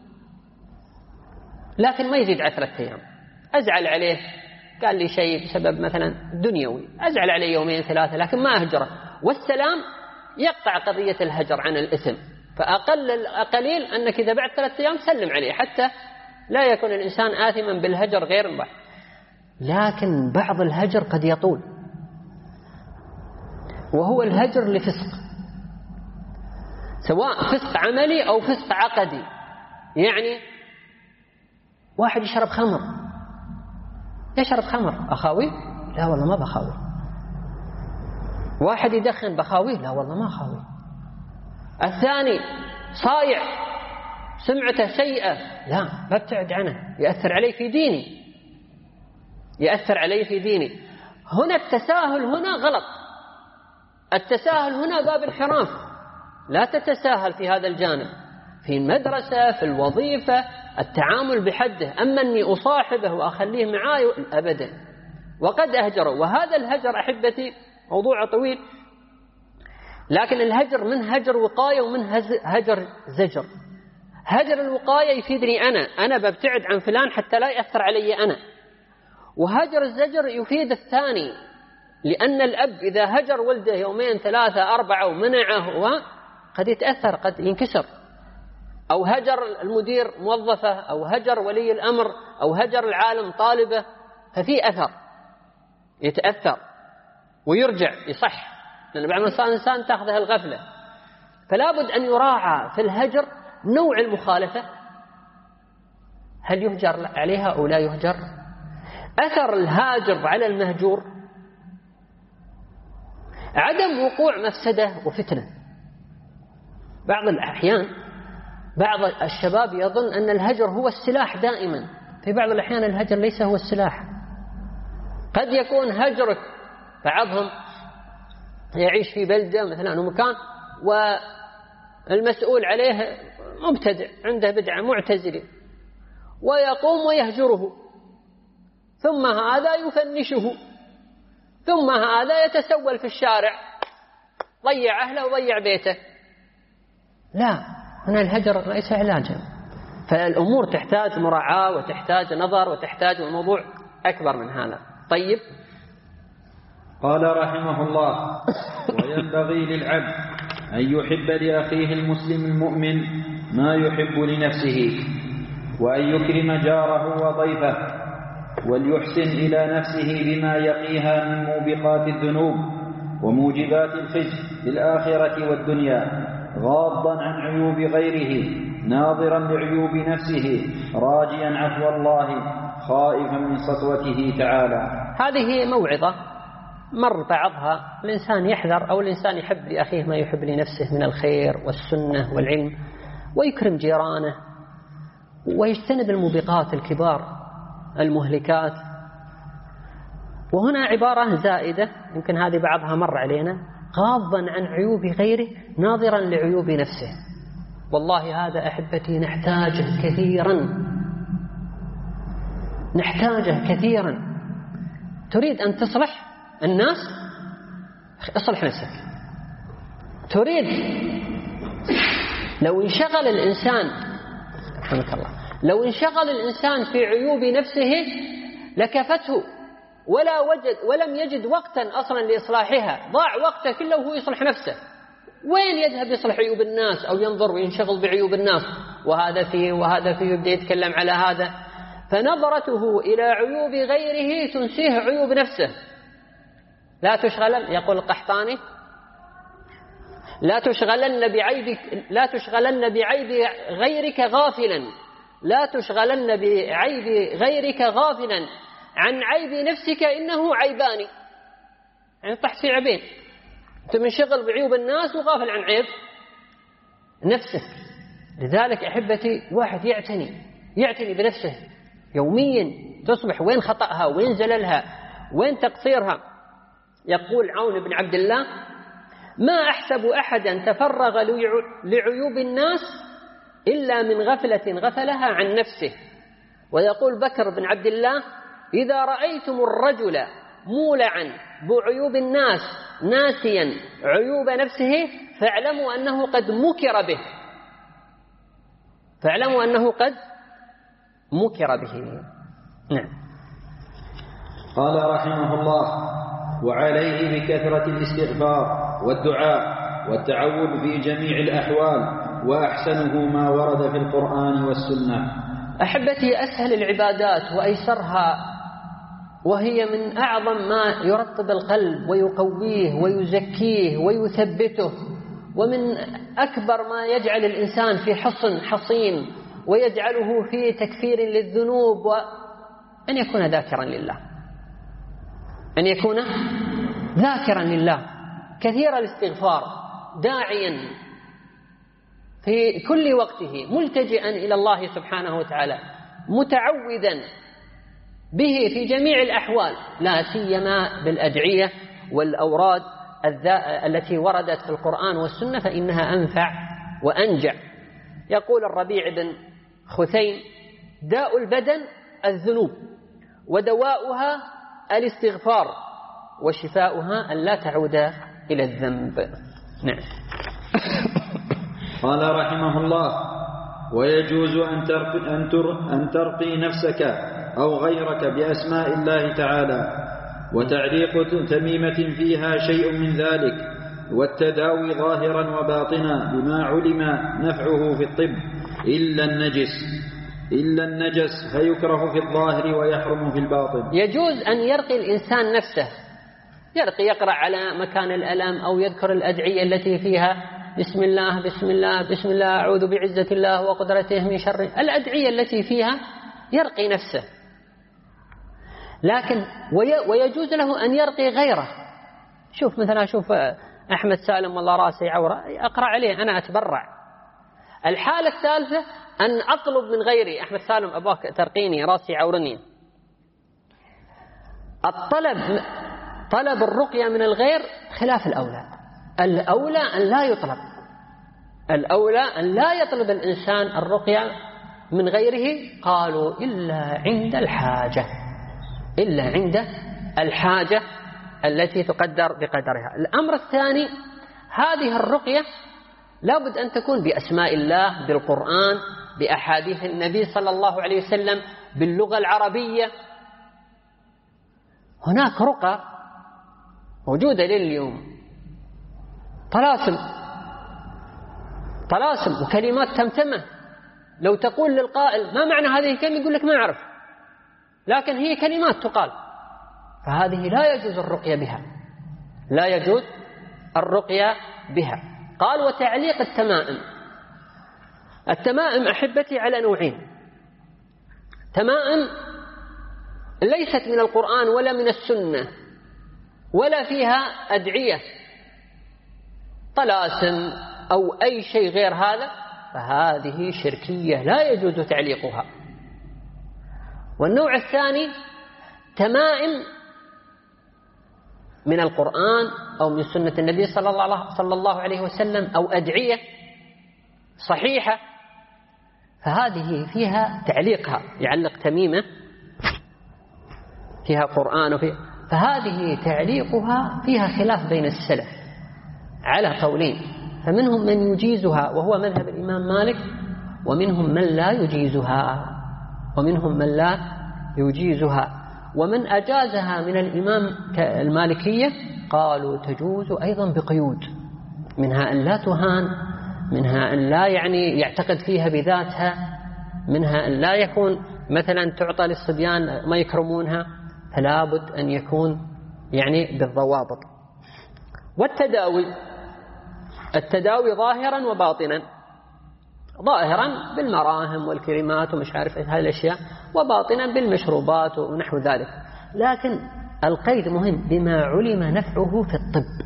لكن ما يزيد على 3 أيام، أزعل عليه، قال لي شيء بسبب مثلا دنيوي، أزعل عليه 2 3 لكن ما أهجره. والسلام يقطع قضية الهجر عن الإثم، فأقل قليل أنك إذا بعد 3 أيام سلم عليه حتى لا يكون الإنسان آثما بالهجر غير مباح. لكن بعض الهجر قد يطول، وهو الهجر لفسق، سواء فسق عملي أو فسق عقدي. يعني واحد يشرب خمر، أخاوي؟ لا والله ما بخاوي. واحد يدخن، بخاوي؟ لا والله ما خاوي. الثاني صايع، سمعته سيئة، لا ببتعد عنه، يأثر علي في ديني. هنا التساهل هنا غلط، التساهل هنا باب انحراف. لا تتساهل في هذا الجانب، في المدرسة، في الوظيفة، التعامل بحده. أما أني أصاحبه وأخليه معاي أبدا. وقد أهجره، وهذا الهجر أحبتي موضوع طويل، لكن الهجر من هجر وقاية ومن هجر زجر. هجر الوقاية يفيدني أنا ببتعد عن فلان حتى لا يأثر علي أنا. وهجر الزجر يفيد الثاني، لأن الأب إذا هجر ولده 2 3 4 ومنعه قد يتأثر، قد ينكسر. أو هجر المدير موظفة، أو هجر ولي الأمر، أو هجر العالم طالبة، ففي أثر، يتأثر ويرجع يصح، لأن بعض الإنسان تأخذها الغفلة. فلا بد أن يراعى في الهجر نوع المخالفة، هل يهجر عليها أو لا يهجر؟ أثر الهاجر على المهجور، عدم وقوع مفسدة وفتنة. بعض الأحيان بعض الشباب يظن أن الهجر هو السلاح دائما، في بعض الأحيان الهجر ليس هو السلاح. قد يكون هجرك، بعضهم يعيش في بلدة مثلا أو مكان والمسؤول عليه مبتدع، عنده بدعة، معتزلي، ويقوم ويهجره، ثم هذا يفنشه، ثم هذا يتسول في الشارع، ضيع أهله وضيع بيته. لا، هنا الهجر ليس علاجا. فالأمور تحتاج مراعاة وتحتاج نظر وتحتاج الموضوع أكبر من هذا. طيب، قال رحمه الله: وينبغي للعبد أن يحب لأخيه المسلم المؤمن ما يحب لنفسه، وأن يكرم جاره وضيفه، وليحسن إلى نفسه بما يقيها من موبقات الذنوب وموجبات الخزي في الآخرة والدنيا، غاضا عن عيوب غيره، ناظرا لعيوب نفسه، راجيا عفو الله، خائفا من سطوته تعالى. هذه موعظة مر بعضها. الإنسان يحذر، أو الإنسان يحب لأخيه ما يحب لنفسه من الخير والسنة والعلم، ويكرم جيرانه، ويجتنب الموبقات الكبار المهلكات. وهنا عبارة زائدة يمكن هذه بعضها مر علينا: غاضا عن عيوب غيره، ناظرا لعيوب نفسه. والله هذا أحبتي نحتاجه كثيرا. تريد أن تصلح الناس، اصلح نفسك. تريد، لو انشغل الإنسان، رحمك الله، لو انشغل الإنسان في عيوب نفسه لكفته، ولم يجد وقتا أصلا لإصلاحها، ضاع وقته كله وهو يصلح نفسه. وين يذهب يصلح عيوب الناس أو ينظر وينشغل بعيوب الناس؟ وهذا فيه وهذا فيه، يبدأ يتكلم على هذا. فنظرته إلى عيوب غيره تنسيه عيوب نفسه. لا تشغلن، يقول القحطاني: لا تشغلن بعيب غيرك غافلا، لا تشغلن بعيب غيرك غافلا عن عيب نفسك، إنه عيبان. يعني طحت في عيبين، أنت منشغل بعيوب الناس وغافل عن عيب نفسك. لذلك أحبتي واحد يعتني بنفسه، يوميا تصبح وين خطأها، وين زللها، وين تقصيرها. يقول عون بن عبد الله: ما أحسب أحدا تفرغ لعيوب الناس إلا من غفلة غفلها عن نفسه. ويقول بكر بن عبد الله: إذا رأيتم الرجل مولعا بعيوب الناس ناسيا عيوب نفسه فاعلموا أنه قد مكر به. فاعلموا أنه قد مكر به. نعم. قال رحمه الله: وعليه بكثرة الاستغفار والدعاء والتعوذ في جميع الأحوال، وأحسنه ما ورد في القرآن والسنة. أحبتي، أسهل العبادات وأيسرها، وهي من أعظم ما يرطب القلب ويقويه ويزكيه ويثبته، ومن أكبر ما يجعل الإنسان في حصن حصين ويجعله في تكفير للذنوب، أن يكون ذاكرا لله، أن يكون ذاكرا لله كثير الاستغفار، داعيا في كل وقته، ملتجئا إلى الله سبحانه وتعالى، متعوذا به في جميع الأحوال، لا سيما بالأدعية والأوراد التي وردت في القرآن والسنة، فإنها أنفع وأنجع. يقول الربيع بن خثيم: داء البدن الذنوب، ودواؤها الاستغفار، وشفاؤها أن لا تعود إلى الذنب. نعم. قال رحمه الله: ويجوز أن ترقي نفسك أو غيرك بأسماء الله تعالى، وتعليق تميمة فيها شيء من ذلك، والتداوي ظاهرا وباطنا بما علم نفعه في الطب، إلا النجس فيكره في الظاهر ويحرم في الباطن. يجوز أن يرقي الإنسان نفسه، يقرأ على مكان الألم، أو يذكر الأدعية التي فيها بسم الله بسم الله بسم الله، أعوذ بعزة الله وقدرته من شر، الأدعية التي فيها يرقي نفسه. لكن ويجوز له أن يرقي غيره. شوف مثلا، شوف أحمد سالم والله راسي عورة، أقرأ عليه، أنا أتبرع. الحالة الثالثة أن أطلب من غيري: أحمد سالم أباك ترقيني، راسي عورني. طلب الرقية من الغير خلاف الأولى. الأولى أن لا يطلب، الأولى أن لا يطلب الإنسان الرقية من غيره. قالوا إلا عند الحاجة، إلا عند الحاجة التي تقدر بقدرها. الأمر الثاني: هذه الرقية لابد أن تكون بأسماء الله، بالقرآن، بأحاديث النبي صلى الله عليه وسلم، باللغة العربية. هناك رقى موجودة لليوم، طلاسم وكلمات تمتمة. لو تقول للقائل: ما معنى هذه الكلمة؟ يقول لك: ما أعرف، لكن هي كلمات تقال. فهذه لا يجوز الرقية بها، لا يجوز الرقية بها. قال: وتعليق التمائم. التمائم أحبتي على نوعين: تمائم ليست من القرآن ولا من السنة ولا فيها أدعية، طلاسم أو أي شيء غير هذا، فهذه شركية لا يجوز تعليقها. والنوع الثاني: تمائم من القرآن أو من سنة النبي صلى الله عليه وسلم، أو أدعية صحيحة، فهذه فيها تعليقها، يعلق تميمة فيها قرآن فهذه تعليقها فيها خلاف بين السلف على قولين، فمنهم من يجيزها وهو مذهب الإمام مالك، ومنهم من لا يجيزها، ومن أجازها من الإمام المالكية قالوا تجوز أيضا بقيود، منها أن لا تهان، منها أن لا يعتقد فيها بذاتها، منها أن لا يكون مثلا تعطى للصبيان ما يكرمونها، فلا بد أن يكون بالضوابط. التداوي ظاهرا وباطنا، ظاهرا بالمراهم والكريمات ومش عارف هذه الأشياء، وباطنا بالمشروبات ونحو ذلك. لكن القيد مهم: بما علم نفعه في الطب.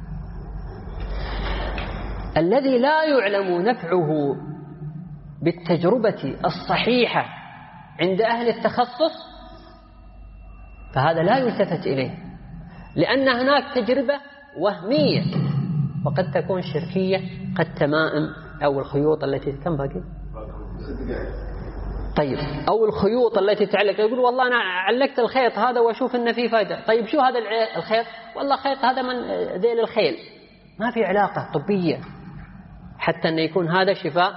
الذي لا يعلم نفعه بالتجربة الصحيحة عند أهل التخصص فهذا لا يلتفت إليه، لأن هناك تجربة وهمية وقد تكون شركية كالتمائم أو الخيوط التي كم باقي؟ طيب، أو الخيوط التي تعلق، يقول والله أنا علقت الخيط هذا وأشوف إن فيه فائدة. طيب شو هذا الخيط؟ والله خيط هذا من ذيل الخيل، ما في علاقة طبية حتى أن يكون هذا شفاء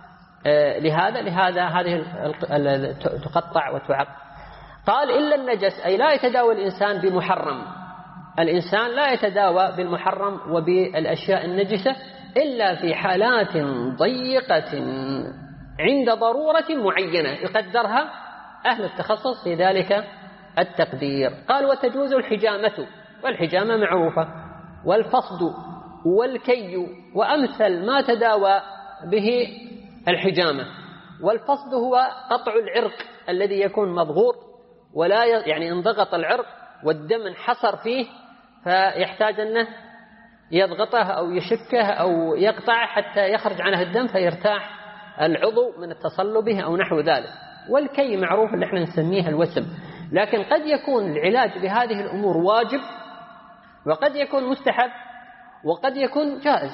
لهذا هذه تقطع وتعق. قال إلا النجس، أي لا يتداوى الإنسان بمحرم، الإنسان لا يتداوى بالمحرم وبالأشياء النجسة إلا في حالات ضيقة عند ضرورة معينة يقدرها أهل التخصص في ذلك التقدير. قال وتجوز الحجامة، والحجامة معروفة، والفصد والكي وأمثل ما تداوى به الحجامة. والفصد هو قطع العرق الذي يكون مضغوط ولا يعني انضغط العرق والدم انحصر فيه فيحتاج أنه يضغطه أو يشكه أو يقطعه حتى يخرج عنه الدم فيرتاح العضو من التصلبه أو نحو ذلك. والكي معروف اللي احنا نسميه الوسم. لكن قد يكون العلاج بهذه الأمور واجب، وقد يكون مستحب، وقد يكون جائز،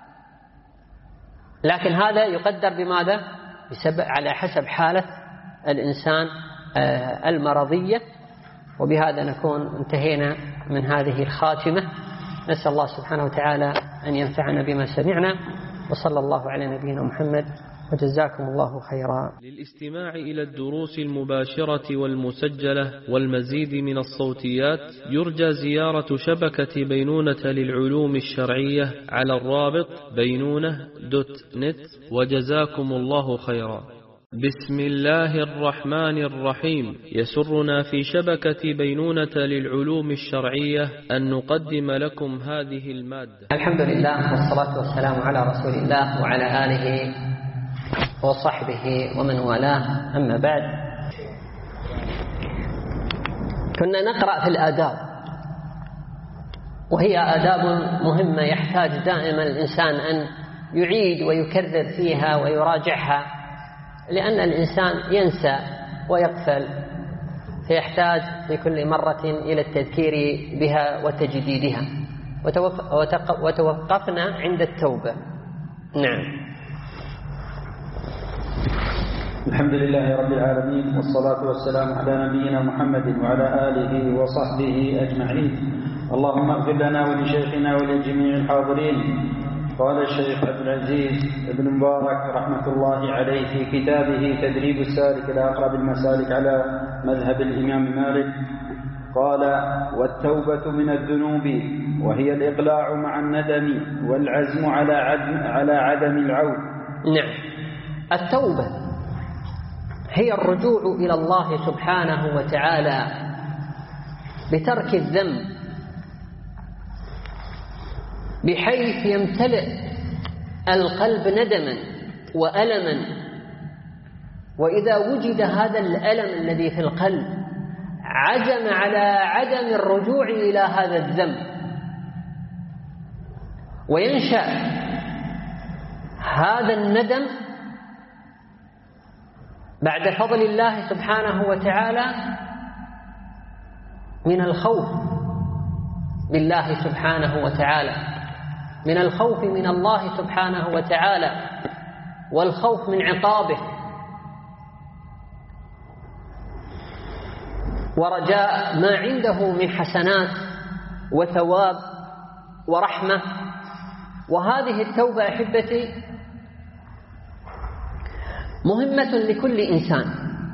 لكن هذا يقدر بماذا؟ على حسب حالة الإنسان المرضية. وبهذا نكون انتهينا من هذه الخاتمة. نسأل الله سبحانه وتعالى أن ينفعنا بما سمعنا، وصلى الله على نبينا محمد، وجزاكم الله خيرا. للاستماع إلى الدروس المباشرة والمسجلة والمزيد من الصوتيات يرجى زيارة شبكة بينونة للعلوم الشرعية على الرابط بينونة.net. وجزاكم الله خيرا. بسم الله الرحمن الرحيم. يسرنا في شبكة بينونة للعلوم الشرعية أن نقدم لكم هذه المادة. الحمد لله والصلاة والسلام على رسول الله وعلى آله وصحبه ومن والاه، أما بعد. كنا نقرأ في الآداب، وهي آداب مهمة يحتاج دائما الإنسان أن يعيد ويكرر فيها ويراجعها، لأن الإنسان ينسى ويغفل، فيحتاج في كل مرة إلى التذكير بها وتجديدها. وتوقفنا عند التوبة. نعم. الحمد لله رب العالمين، والصلاة والسلام على نبينا محمد وعلى آله وصحبه أجمعين. اللهم اغفر لنا ولشيخنا ولجميع الحاضرين. قال الشيخ عبد العزيز بن مبارك رحمة الله عليه في كتابه تدريب السالك إلى أقرب المسالك على مذهب الإمام مالك، قال: والتوبة من الذنوب، وهي الإقلاع مع الندم والعزم على عدم العود. نعم. التوبة هي الرجوع إلى الله سبحانه وتعالى بترك الذنب، بحيث يمتلئ القلب ندما وألما، وإذا وجد هذا الألم الذي في القلب عزم على عدم الرجوع إلى هذا الذنب، وينشأ هذا الندم بعد فضل الله سبحانه وتعالى من الخوف بالله سبحانه وتعالى، من الخوف من الله سبحانه وتعالى، والخوف من عقابه، ورجاء ما عنده من حسنات وثواب ورحمة. وهذه التوبة أحبتي مهمة لكل إنسان.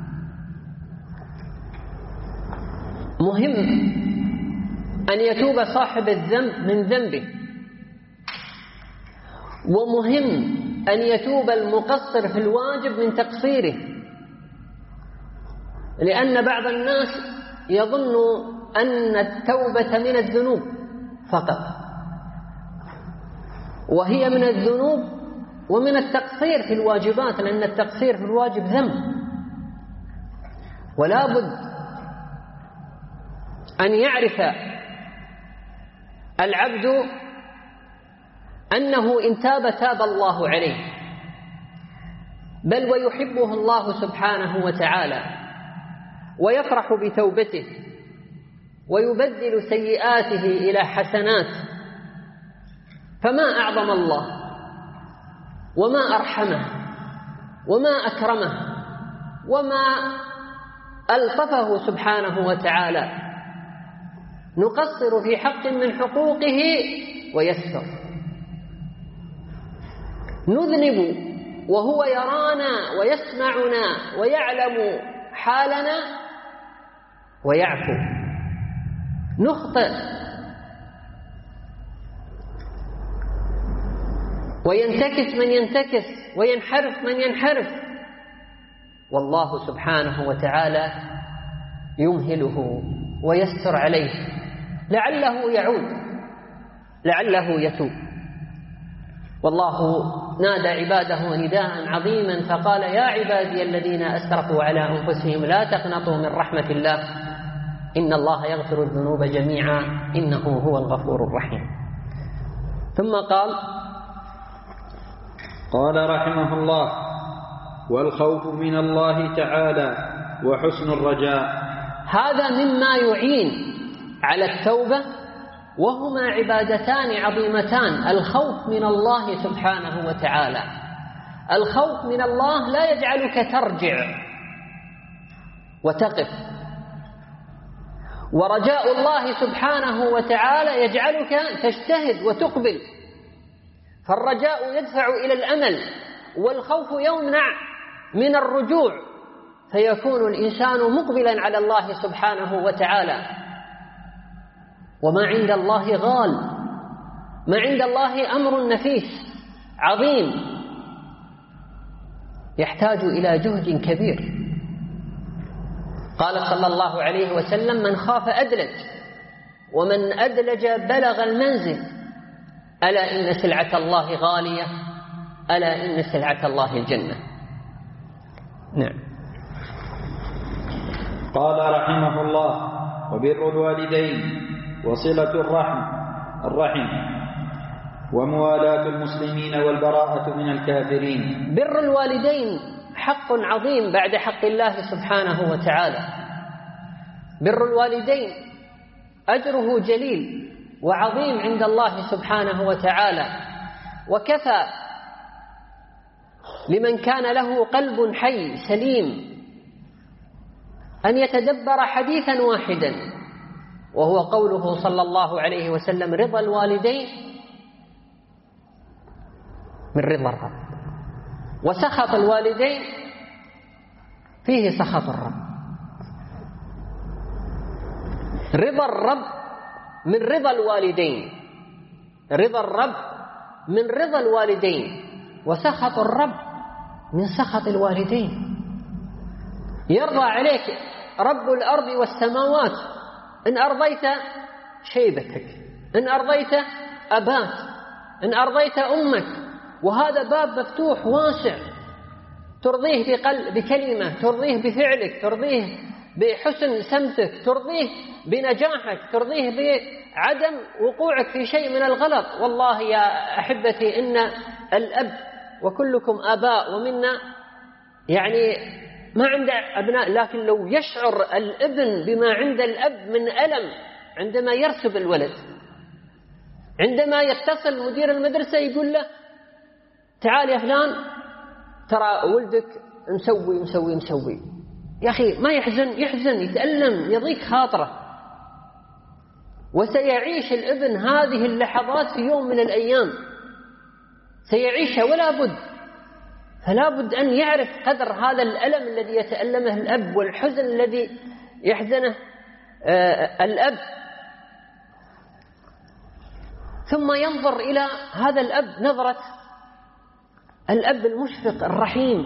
مهم أن يتوب صاحب الذنب من ذنبه، ومهم أن يتوب المقصر في الواجب من تقصيره، لأن بعض الناس يظن أن التوبة من الذنوب فقط، وهي من الذنوب ومن التقصير في الواجبات، لأن التقصير في الواجب ذنب. ولا بد أن يعرف العبد أنه إن تاب تاب الله عليه، بل ويحبه الله سبحانه وتعالى، ويفرح بتوبته ويبدل سيئاته إلى حسنات. فما أعظم الله وما أرحمه وما أكرمه وما ألطفه سبحانه وتعالى. نقصر في حق من حقوقه ويستر، نذنب وهو يرانا ويسمعنا ويعلم حالنا ويعفو، نخطئ وينتكس من ينتكس وينحرف من ينحرف، والله سبحانه وتعالى يمهله ويستر عليه لعله يعود، لعله يتوب. والله نادى عباده نداء عظيما فقال: يا عبادي الذين أسرفوا على أنفسهم لا تقنطوا من رحمة الله إن الله يغفر الذنوب جميعا إنه هو الغفور الرحيم. ثم قال رحمه الله: والخوف من الله تعالى وحسن الرجاء. هذا مما يعين على التوبة، وهما عبادتان عظيمتان: الخوف من الله سبحانه وتعالى. الخوف من الله لا يجعلك ترجع وتقف، ورجاء الله سبحانه وتعالى يجعلك تجتهد وتقبل. فالرجاء يدفع إلى الأمل، والخوف يمنع من الرجوع، فيكون الإنسان مقبلا على الله سبحانه وتعالى. وما عند الله غال، ما عند الله أمر نفيس عظيم يحتاج إلى جهد كبير. قال صلى الله عليه وسلم: من خاف أدلج، ومن أدلج بلغ المنزل. ألا إن سلعة الله غالية، ألا إن سلعة الله الجنة. نعم. قال رحمه الله: وبر الوالدين وصلة الرحم وموالاة المسلمين والبراءة من الكافرين. بر الوالدين حق عظيم بعد حق الله سبحانه وتعالى. بر الوالدين أجره جليل وعظيم عند الله سبحانه وتعالى، وكفى لمن كان له قلب حي سليم أن يتدبر حديثا واحدا، وهو قوله صلى الله عليه وسلم: رضا الوالدين من رضا الرب، وسخط الوالدين فيه سخط الرب. رضا الرب من رضا الوالدين، رضا الرب من رضا الوالدين، وسخط الرب من سخط الوالدين. يرضى عليك رب الأرض والسماوات إن أرضيت شيبتك، إن أرضيت أباك، إن أرضيت أمك، وهذا باب مفتوح واسع، ترضيه بكلمة، ترضيه بفعلك، ترضيه بحسن سمتك، ترضيه بنجاحك، ترضيه بعدم وقوعك في شيء من الغلط. والله يا أحبتي إن الأب، وكلكم آباء ومنا يعني ما عنده أبناء، لكن لو يشعر الابن بما عند الأب من ألم عندما يرسب الولد، عندما يتصل مدير المدرسة يقول له: تعال يا فلان ترى ولدك مسوي. يا أخي ما يحزن يتألم، يضيق خاطره. وسيعيش الابن هذه اللحظات في يوم من الأيام، سيعيشها ولا بد. فلا بد أن يعرف قدر هذا الألم الذي يتألمه الأب، والحزن الذي يحزنه الأب، ثم ينظر إلى هذا الأب نظرة الأب المشفق الرحيم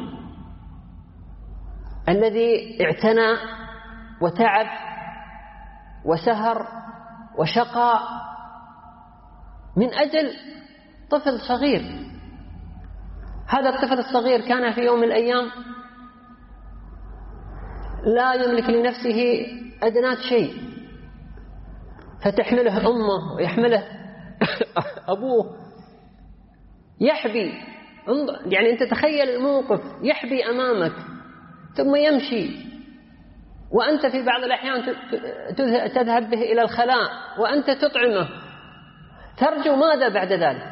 الذي اعتنى وتعب وسهر وشقى من أجل طفل صغير. هذا الطفل الصغير كان في يوم من الأيام لا يملك لنفسه أدنى شيء، فتحمله أمه ويحمله أبوه، يحبي. يعني أنت تخيل الموقف، يحبي أمامك ثم يمشي وأنت في بعض الأحيان تذهب به إلى الخلاء وأنت تطعمه، ترجو ماذا بعد ذلك؟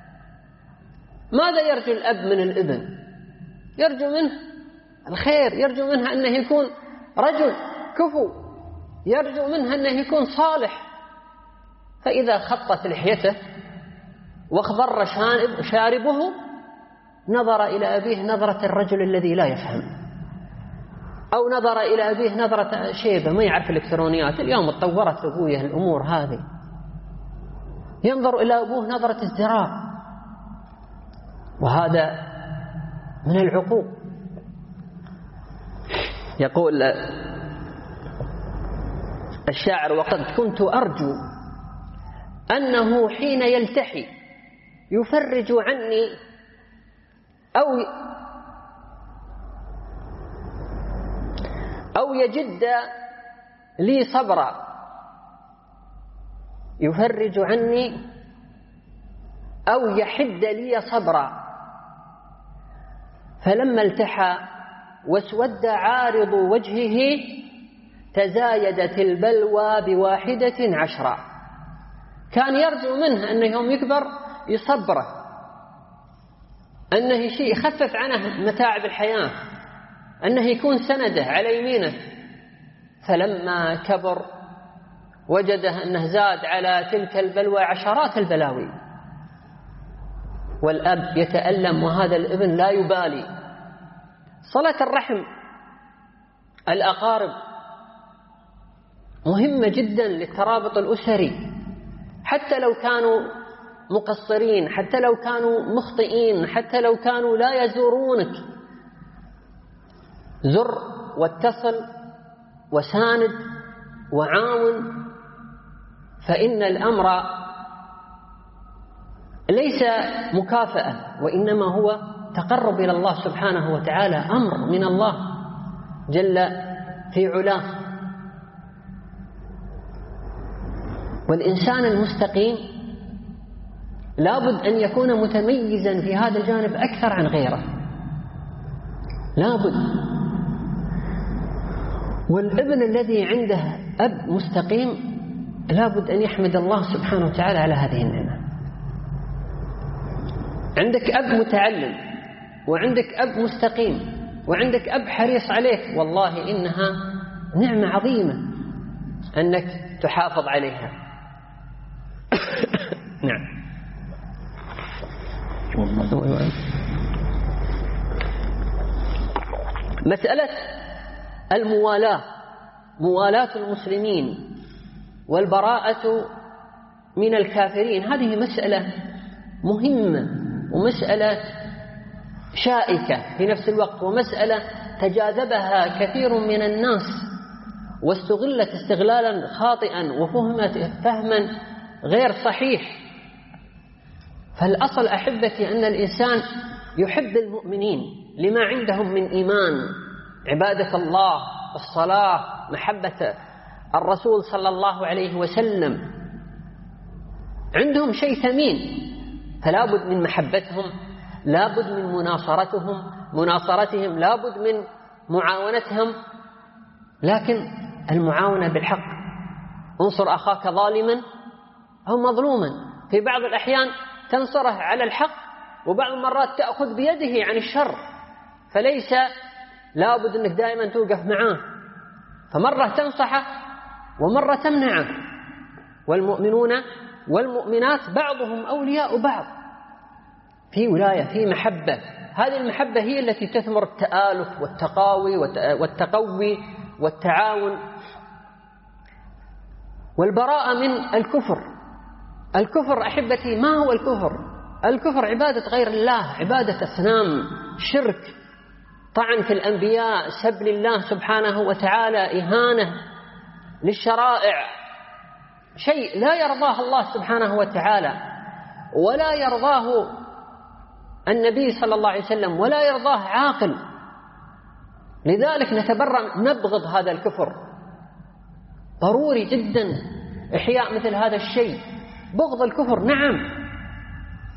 ماذا يرجو الأب من الابن؟ يرجو منه الخير، يرجو منه أنه يكون رجل كفو، يرجو منه أنه يكون صالح. فإذا خطت لحيته واخضر شاربه نظر إلى أبيه نظرة الرجل الذي لا يفهم، أو نظر إلى أبيه نظرة شيبة ما يعرف الإلكترونيات. اليوم تطورت أبويه الأمور هذه، ينظر إلى أبوه نظرة ازدراء، وهذا من العقوق. يقول الشاعر: وقد كنت أرجو أنه حين يلتحي يفرج عني أو يجد لي صبرا، يفرج عني أو يحد لي صبرا. فلما التحى واسود عارض وجهه تزايدت البلوى بواحدة 10. كان يرجو منه أنه يوم يكبر يصبره، أنه شيء يخفف عنه متاعب الحياة، أنه يكون سنده على يمينه. فلما كبر وجده أنه زاد على تلك البلوى عشرات البلاوي، والأب يتألم وهذا الابن لا يبالي. صلة الرحم، الأقارب، مهمة جدا للترابط الأسري، حتى لو كانوا مقصرين، حتى لو كانوا مخطئين، حتى لو كانوا لا يزورونك، زر واتصل وساند وعاون. فإن الأمر ليس مكافأة، وإنما هو تقرب إلى الله سبحانه وتعالى، أمر من الله جل في علاه. والإنسان المستقيم لابد أن يكون متميزا في هذا الجانب أكثر عن غيره، لابد. والابن الذي عنده أب مستقيم لابد أن يحمد الله سبحانه وتعالى على هذه النعمة. عندك أب متعلم، وعندك أب مستقيم، وعندك أب حريص عليك، والله إنها نعمة عظيمة أنك تحافظ عليها. نعم. مسألة الموالاة، موالاة المسلمين والبراءة من الكافرين، هذه مسألة مهمة ومسألة شائكة في نفس الوقت، ومسألة تجاذبها كثير من الناس واستغلت استغلالا خاطئا وفهمت فهما غير صحيح. فالأصل أحبتي أن الإنسان يحب المؤمنين لما عندهم من إيمان، عبادة الله، الصلاة، محبة الرسول صلى الله عليه وسلم، عندهم شيء ثمين، فلا بد من محبتهم، لا بد من مناصرتهم، لا بد من معاونتهم، لكن المعاونة بالحق. انصر أخاك ظالما أو مظلوما. في بعض الأحيان تنصره على الحق، وبعض المرات تأخذ بيده عن الشر، فليس لا بد أنك دائما توقف معاه، فمرة تنصحه ومرة تمنعه. والمؤمنون والمؤمنات بعضهم أولياء بعض، في ولاية، في محبة. هذه المحبة هي التي تثمر التآلف والتقاوي والتقوي والتعاون. والبراءة من الكفر. الكفر أحبتي ما هو الكفر؟ الكفر عبادة غير الله، عبادة أصنام، شرك، طعن في الأنبياء، سب لله سبحانه وتعالى، إهانة للشرائع، شيء لا يرضاه الله سبحانه وتعالى ولا يرضاه النبي صلى الله عليه وسلم ولا يرضاه عاقل. لذلك نبغض هذا الكفر. ضروري جدا إحياء مثل هذا الشيء. بغض الكفر، نعم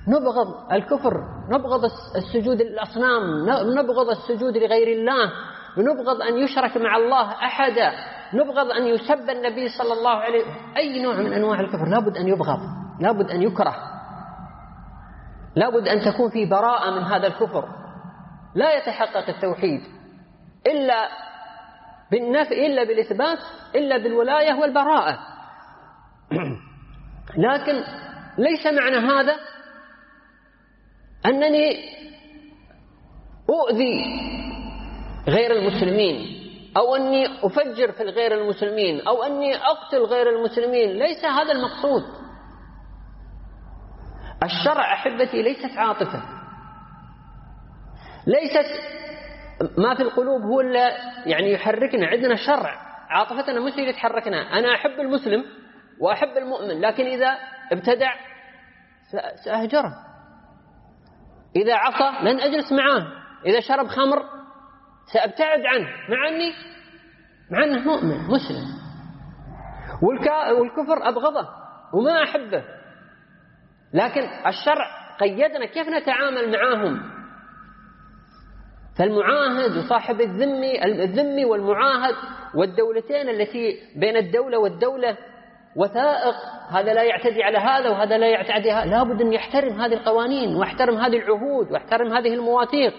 نبغض الكفر، نبغض السجود للأصنام، نبغض السجود لغير الله، نبغض أن يشرك مع الله أحدا، نبغض أن يسب النبي صلى الله عليه وسلم. أي نوع من أنواع الكفر لابد أن يبغض، لابد أن يكره، لابد أن تكون في براءة من هذا الكفر. لا يتحقق التوحيد إلا بالنفي، إلا بالإثبات، إلا بالولاية والبراءة. لكن ليس معنى هذا أنني أؤذي غير المسلمين، أو أني أفجر في غير المسلمين، أو أني أقتل غير المسلمين. ليس هذا المقصود. الشرع أحبتي ليست عاطفة، ليست ما في القلوب هو اللي يعني يحركنا. عندنا شرع، عاطفتنا مش اللي تحركنا. أنا أحب المسلم وأحب المؤمن، لكن إذا ابتدع سأهجره، إذا عصى لن أجلس معه، إذا شرب خمر سأبتعد عنه، مع أنه مؤمن مسلم. والكفر أبغضه وما أحبه، لكن الشرع قيدنا كيف نتعامل معهم. فالمعاهد وصاحب الذمي والمعاهد والدولتين التي بين الدولة والدولة وثائق، هذا لا يعتدي على هذا وهذا لا يعتدي على هذا. لابد أن يحترم هذه القوانين ويحترم هذه العهود ويحترم هذه المواثيق.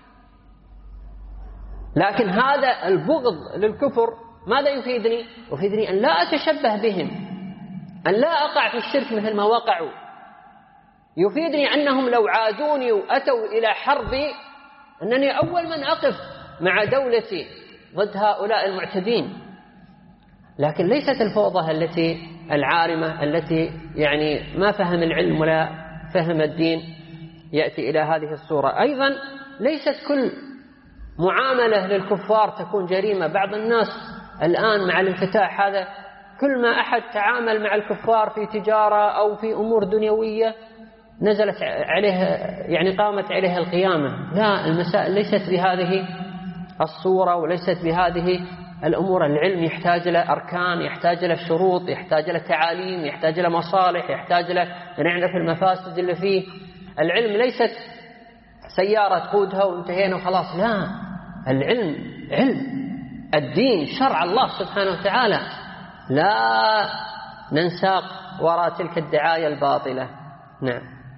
لكن هذا البغض للكفر ماذا يفيدني؟ يفيدني أن لا أتشبه بهم، أن لا أقع في الشرك مثل ما وقعوا. يفيدني أنهم لو عادوني وأتوا إلى حربي أنني أول من أقف مع دولتي ضد هؤلاء المعتدين. لكن ليست الفوضى التي العارمة التي يعني ما فهم العلم ولا فهم الدين يأتي إلى هذه الصورة. أيضا ليست كل معاملة للكفار تكون جريمة. بعض الناس الآن مع الانفتاح هذا كل ما أحد تعامل مع الكفار في تجارة أو في أمور دنيوية نزلت عليه يعني قامت عليها القيامة. لا، المسائل ليست بهذه الصورة وليست بهذه الأمور. العلم يحتاج إلى أركان، يحتاج إلى شروط، يحتاج إلى تعاليم، يحتاج إلى مصالح، يحتاج إلى أن نعرف المفاسد اللي فيه. العلم ليست سيارة تقودها وانتهينا وخلاص، لا، العلم علم الدين شرع الله سبحانه وتعالى. لا ننساق وراء تلك الدعاية الباطلة. نعم.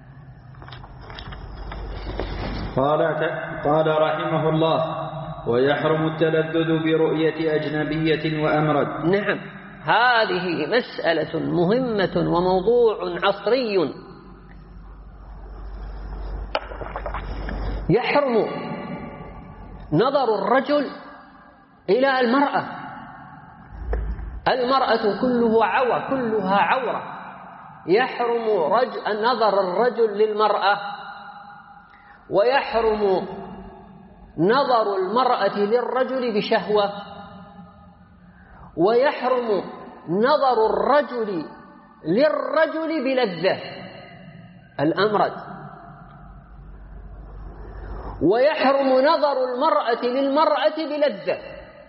قال رحمه الله: ويحرم التلذذ برؤية أجنبية وأمرد. نعم، هذه مسألة مهمة وموضوع عصري. يحرم نظر الرجل إلى المرأة. المرأة كلها عورة. يحرم نظر الرجل للمرأة، ويحرم نظر المرأة للرجل بشهوة، ويحرم نظر الرجل للرجل بلذة الأمرد، ويحرم نظر المرأة للمرأة بلذة.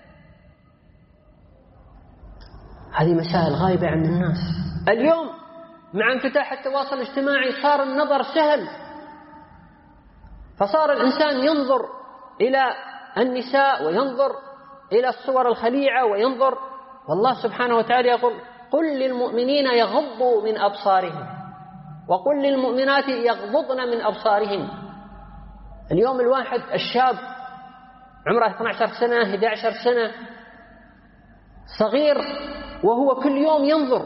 هذه مسائل غايبة عن الناس اليوم. مع انفتاح التواصل الاجتماعي صار النظر سهل، فصار الإنسان ينظر إلى النساء وينظر إلى الصور الخليعة وينظر. والله سبحانه وتعالى يقول: قل للمؤمنين يغضوا من أبصارهم وقل للمؤمنات يغضضن من أبصارهم. اليوم الواحد الشاب عمره 12 سنة 11 سنة صغير، وهو كل يوم ينظر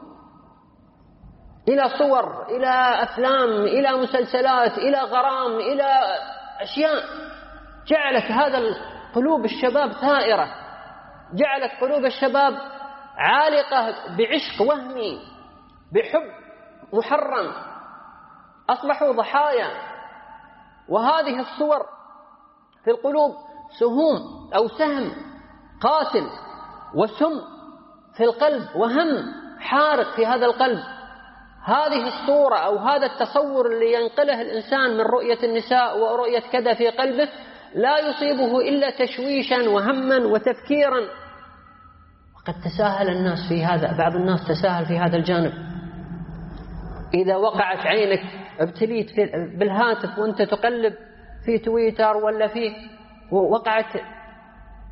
إلى صور، إلى أفلام، إلى مسلسلات، إلى غرام، إلى أشياء جعلت هذا قلوب الشباب ثائرة، جعلت قلوب الشباب عالقة بعشق وهمي، بحب محرم، أصبحوا ضحايا. وهذه الصور في القلوب سهوم أو سهم قاتل وسم في القلب وهم حارق في هذا القلب. هذه الصورة أو هذا التصور اللي ينقله الإنسان من رؤية النساء ورؤية كذا في قلبه لا يصيبه إلا تشويشا وهما وتفكيرا. وقد تساهل الناس في هذا، بعض الناس تساهل في هذا الجانب. إذا وقعت عينك ابتليت بالهاتف وانت تقلب في تويتر ولا في وقعت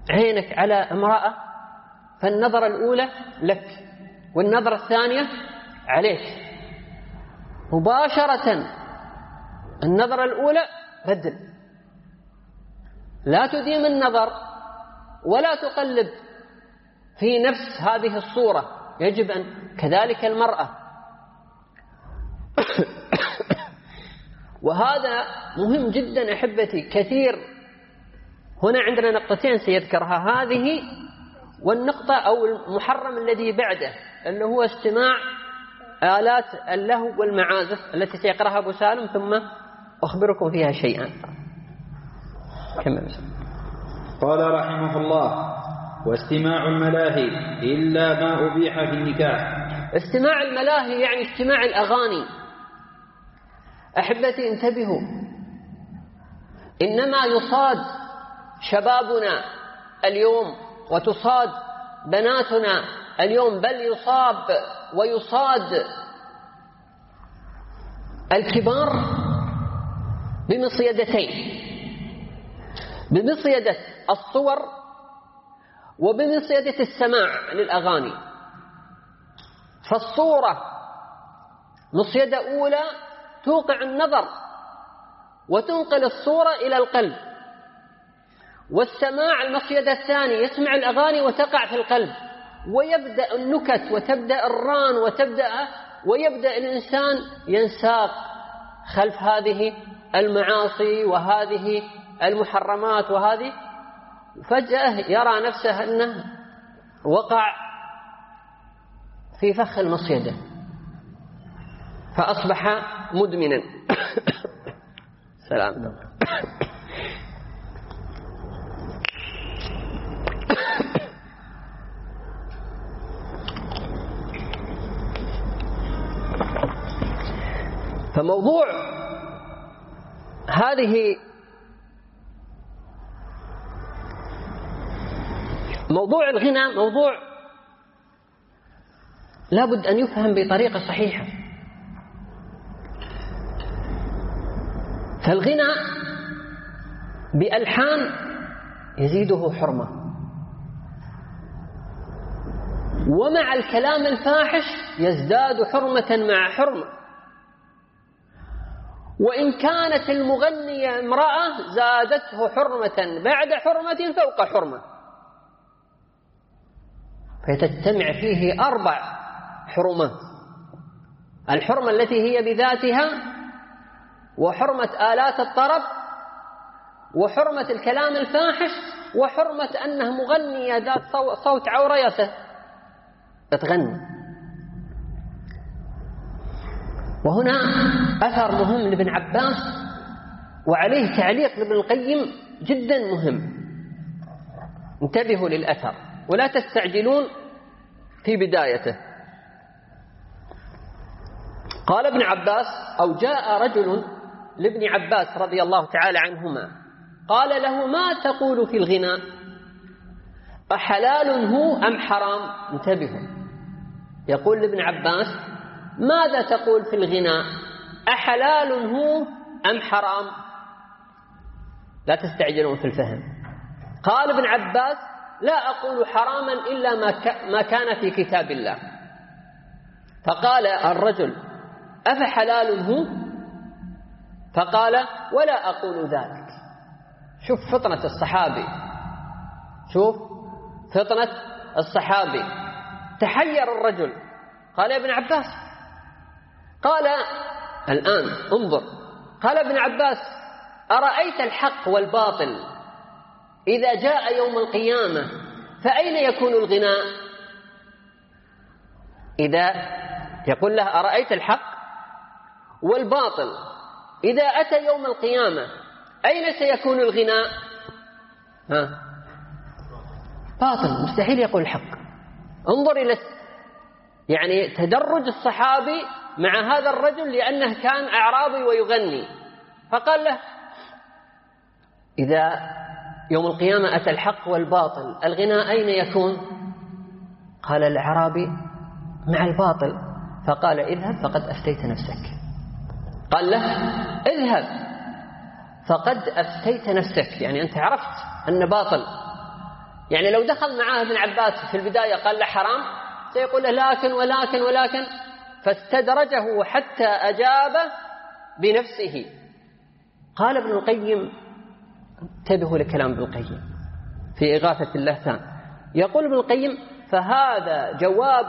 عينك على امرأة فالنظرة الأولى لك والنظرة الثانية عليك مباشرة، النظرة الأولى بدل، لا تديم النظر ولا تقلب في نفس هذه الصورة، يجب أن كذلك المرأة. وهذا مهم جدا أحبتي كثير. هنا عندنا نقطتين سيذكرها، هذه والنقطة أو المحرم الذي بعده اللي هو استماع آلات اللهو والمعازف التي سيقرأها أبو سالم ثم أخبركم فيها شيئا. كمل. قال رحمه الله: واستماع الملاهي إلا ما أبيح في النكاح. استماع الملاهي يعني استماع الأغاني. أحبتي انتبهوا، إنما يصاد شبابنا اليوم وتصاد بناتنا اليوم، بل يصاب ويصاد الكبار بمصيدتين، بمصيدة الصور وبمصيدة السماع للأغاني. فالصورة مصيدة أولى توقع النظر وتنقل الصورة إلى القلب، والسماع المصيدة الثانية يسمع الأغاني وتقع في القلب، ويبدأ النكت وتبدأ الران ويبدأ الإنسان ينساق خلف هذه المعاصي وهذه المحرمات، وهذه فجأة يرى نفسه أنه وقع في فخ المصيدة فأصبح مدمنا. سلام. فموضوع موضوع الغنى موضوع لابد أن يفهم بطريقة صحيحة. فالغنى بألحان يزيده حرمة، ومع الكلام الفاحش يزداد حرمة مع حرمة، وإن كانت المغنية امرأة زادته حرمة بعد حرمة فوق حرمة، فتجتمع فيه 4 حرمات: الحرمة التي هي بذاتها، وحرمة آلات الطرب، وحرمة الكلام الفاحش، وحرمة أنها مغنية ذات صوت عوريته تغني. وهنا أثر مهم لابن عباس وعليه تعليق لابن القيم جدا مهم، انتبهوا للأثر ولا تستعجلون في بدايته. قال ابن عباس أو جاء رجل لابن عباس رضي الله تعالى عنهما قال له: ما تقول في الغنى؟ أحلال هو أم حرام؟ انتبهوا، يقول لابن عباس: ماذا تقول في الغنى؟ أحلال هو أم حرام؟ لا تستعجلون في الفهم. قال ابن عباس: لا أقول حراما إلا ما كان في كتاب الله. فقال الرجل: أفحلال هو؟ فقال: ولا أقول ذلك. شوف فطنة الصحابي، شوف فطنة الصحابي. تحير الرجل، قال: يا ابن عباس، قال الآن انظر، قال ابن عباس: أرأيت الحق والباطل إذا جاء يوم القيامة فأين يكون الغناء؟ إذا يقول له: أرأيت الحق والباطل إذا أتى يوم القيامة أين سيكون الغناء؟ باطل، مستحيل يقول الحق. انظر إلى يعني تدرج الصحابي مع هذا الرجل، لأنه كان أعرابي ويغني. فقال له: إذا يوم القيامة أتى الحق والباطل الغناء أين يكون؟ قال الأعرابي: مع الباطل. فقال: اذهب فقد أفتيت نفسك. قال له: اذهب فقد أفتيت نفسك، يعني أنت عرفت أن باطل. يعني لو دخل معاه ابن عباس في البداية قال له حرام سيقول له ولكن فاستدرجه حتى أجاب بنفسه. قال ابن القيم، انتبهوا لكلام ابن القيم في إغاثة اللهفان، يقول ابن القيم فهذا جواب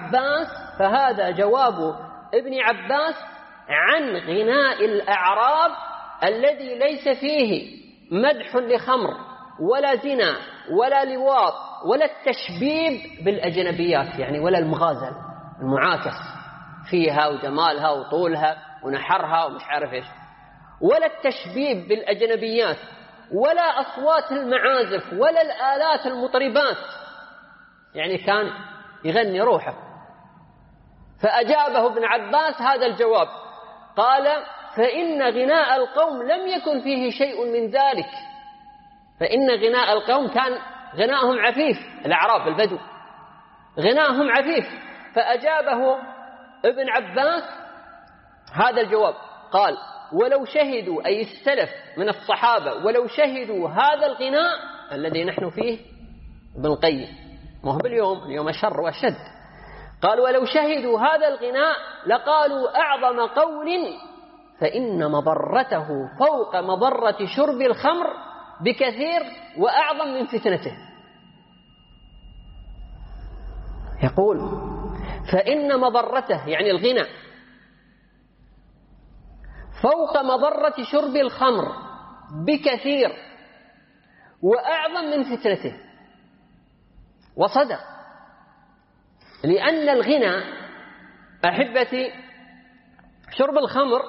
ابن عباس عن غناء الأعراب الذي ليس فيه مدح لخمر ولا زنا ولا لواط ولا التشبيب بالأجنبيات، يعني ولا المغازل المعاكس فيها وجمالها وطولها ونحرها ومش عارف إيش، ولا التشبيب بالأجنبيات ولا أصوات المعازف ولا الآلات المطربات، يعني كان يغني روحه. فأجابه ابن عباس هذا الجواب، قال فإن غناء القوم لم يكن فيه شيء من ذلك، فإن غناء القوم كان غناءهم عفيف، الأعراب البدو غناءهم عفيف. فأجابه ابن عباس هذا الجواب، قال ولو شهدوا، أي السلف من الصحابة، ولو شهدوا هذا الغناء الذي نحن فيه، ابن القيم ما هو اليوم أشر وأشد، قال ولو شهدوا هذا الغناء لقالوا أعظم قول فإن مضرته فوق مضرة شرب الخمر بكثير وأعظم من فتنته. يقول فإن مضرته يعني الغنى فوق مضرة شرب الخمر بكثير وأعظم من فتنته. وصدق، لأن الغنى أحبتي شرب الخمر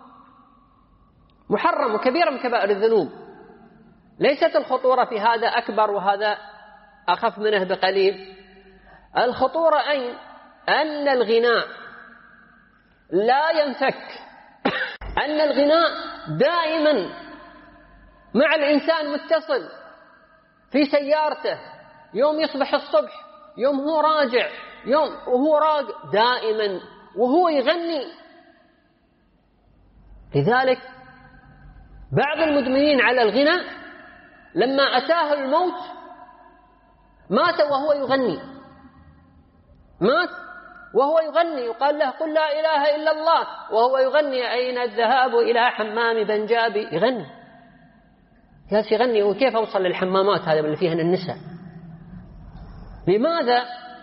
محرم وكبير من كبائر الذنوب، ليست الخطورة في هذا أكبر وهذا أخف منه بقليل. الخطورة أين؟ أن الغناء لا ينفك، أن الغناء دائما مع الإنسان متصل في سيارته، يوم يصبح الصبح، يوم هو راجع، يوم وهو راجع، دائما وهو يغني. لذلك بعض المدمنين على الغنى لما أتاه الموت مات وهو يغني، مات وهو يغني، يقال له قل لا إله إلا الله وهو يغني أين الذهاب إلى حمام بنجابي، يغني جالس يغني. وكيف أوصل للحمامات هذا اللي فيهن النساء؟ لماذا؟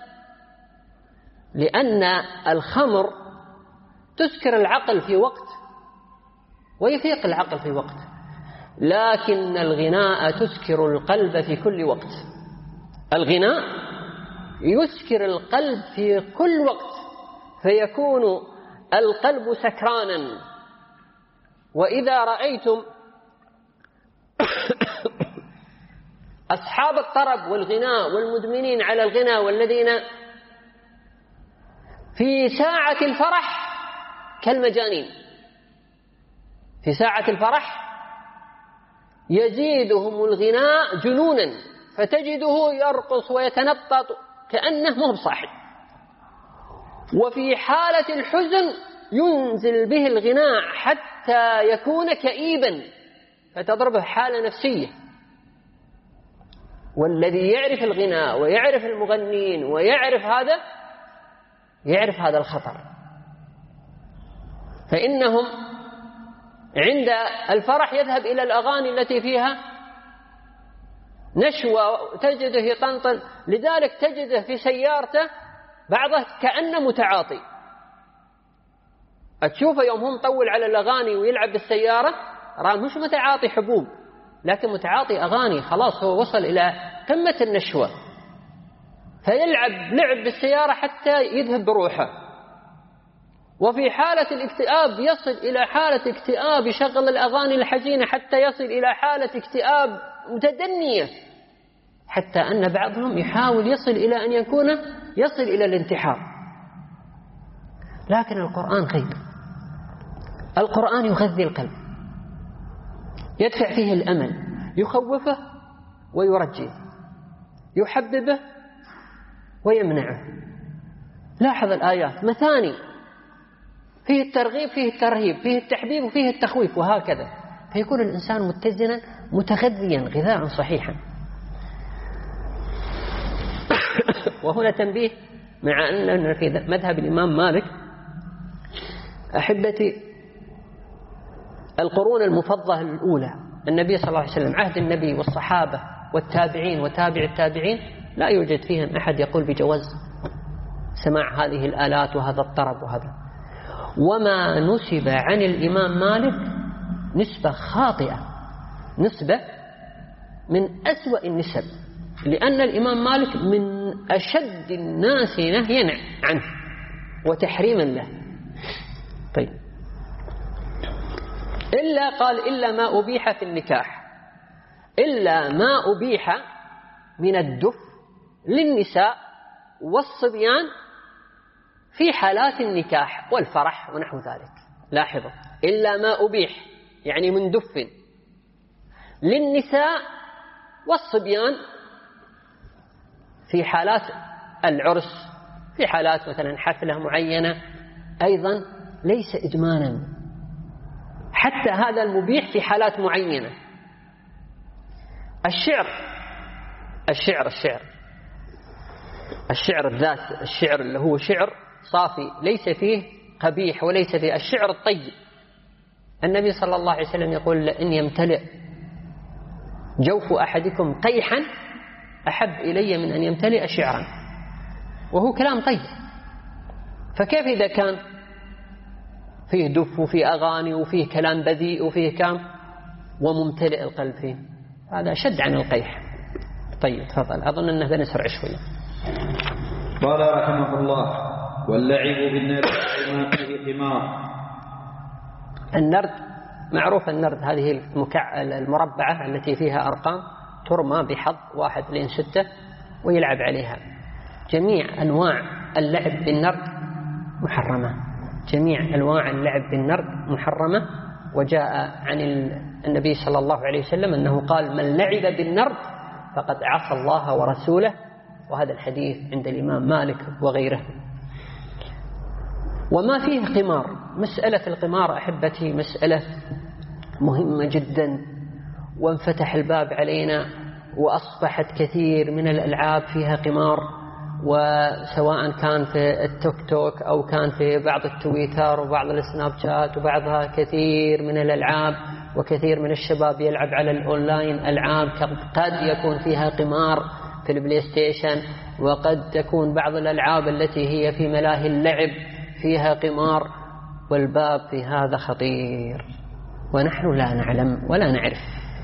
لأن الخمر تسكر العقل في وقت ويفيق العقل في وقت، لكن الغناء تسكر القلب في كل وقت. الغناء يسكر القلب في كل وقت، فيكون القلب سكرانا. وإذا رأيتم أصحاب الطرب والغناء والمدمنين على الغناء والذين في ساعة الفرح كالمجانين، في ساعة الفرح يزيدهم الغناء جنونا، فتجده يرقص ويتنطط كأنه مو بصاحي، وفي حالة الحزن ينزل به الغناء حتى يكون كئيبا فتضربه حالة نفسية. والذي يعرف الغناء ويعرف المغنين ويعرف هذا، يعرف هذا الخطر، فإنهم عند الفرح يذهب إلى الأغاني التي فيها نشوة، تجده يطنطن. لذلك تجده في سيارته بعضه كأنه متعاطي، أتشوفه يوم هم طول على الأغاني ويلعب بالسيارة راه مش متعاطي حبوب، لكن متعاطي أغاني، خلاص هو وصل إلى قمة النشوة، فيلعب لعب بالسيارة حتى يذهب بروحه. وفي حالة الاكتئاب يصل إلى حالة اكتئاب، يشغل الأغاني الحزينة حتى يصل إلى حالة اكتئاب متدنية، حتى أن بعضهم يحاول يصل إلى أن يصل إلى الانتحار. لكن القرآن خير، القرآن يغذي القلب، يدفع فيه الأمل، يخوفه ويرجيه، يحببه ويمنعه. لاحظ الآيات مثاني، فيه الترغيب فيه الترهيب، فيه التحبيب وفيه التخويف، وهكذا، فيكون الإنسان متزنا متغذيا غذاء صحيحا. وهنا تنبيه، مع أننا في مذهب الإمام مالك أحبتي القرون المفضلة الأولى النبي صلى الله عليه وسلم، عهد النبي والصحابة والتابعين وتابع التابعين، لا يوجد فيهم أحد يقول بجواز سماع هذه الآلات وهذا الطرب وهذا. وما نسب عن الإمام مالك نسبة خاطئة، نسبة من أسوأ النسب، لأن الإمام مالك من أشد الناس نهيا عنه وتحريما له. طيب، إلا ما أبيح في النكاح، إلا ما أبيح من الدف للنساء والصبيان في حالات النكاح والفرح ونحو ذلك. لاحظوا، إلا ما أبيح يعني من دف للنساء والصبيان في حالات العرس، في حالات مثلا حفلة معينة، أيضا ليس إدمانا، حتى هذا المبيح في حالات معينة. الشعر الذات، الشعر اللي هو شعر صافي ليس فيه قبيح وليس فيه الشعر الطيب. النبي صلى الله عليه وسلم يقول إن يمتلئ جوف أحدكم قيحا أحب إلي من أن يمتلئ شعرا، وهو كلام طيب. فكيف إذا كان فيه دف وفيه أغاني وفيه كلام بذيء وفيه كلام وممتلئ القلب فيه؟ هذا شد عن القيح. طيب تفضل، أظن أنه بنسرع شوية. قال رحمه الله: واللعب بالنرد ما فيه قمار. النرد معروف، النرد هذه المربعة التي فيها أرقام ترمى بحظ 1 لين 6 ويلعب عليها. جميع أنواع اللعب بالنرد محرمة، جميع أنواع اللعب بالنرد محرمة. وجاء عن النبي صلى الله عليه وسلم أنه قال: من لعب بالنرد فقد عصى الله ورسوله، وهذا الحديث عند الإمام مالك وغيره. وما فيه قمار، مسألة القمار أحبتي مسألة مهمة جدا، وانفتح الباب علينا وأصبحت كثير من الألعاب فيها قمار، وسواء كان في التوك توك أو كان في بعض التويتر وبعض السناب شات وبعضها، كثير من الألعاب وكثير من الشباب يلعب على الأونلاين ألعاب قد يكون فيها قمار في البلاي ستيشن، وقد تكون بعض الألعاب التي هي في ملاهي اللعب فيها قمار، والباب في هذا خطير، ونحن لا نعلم ولا نعرف،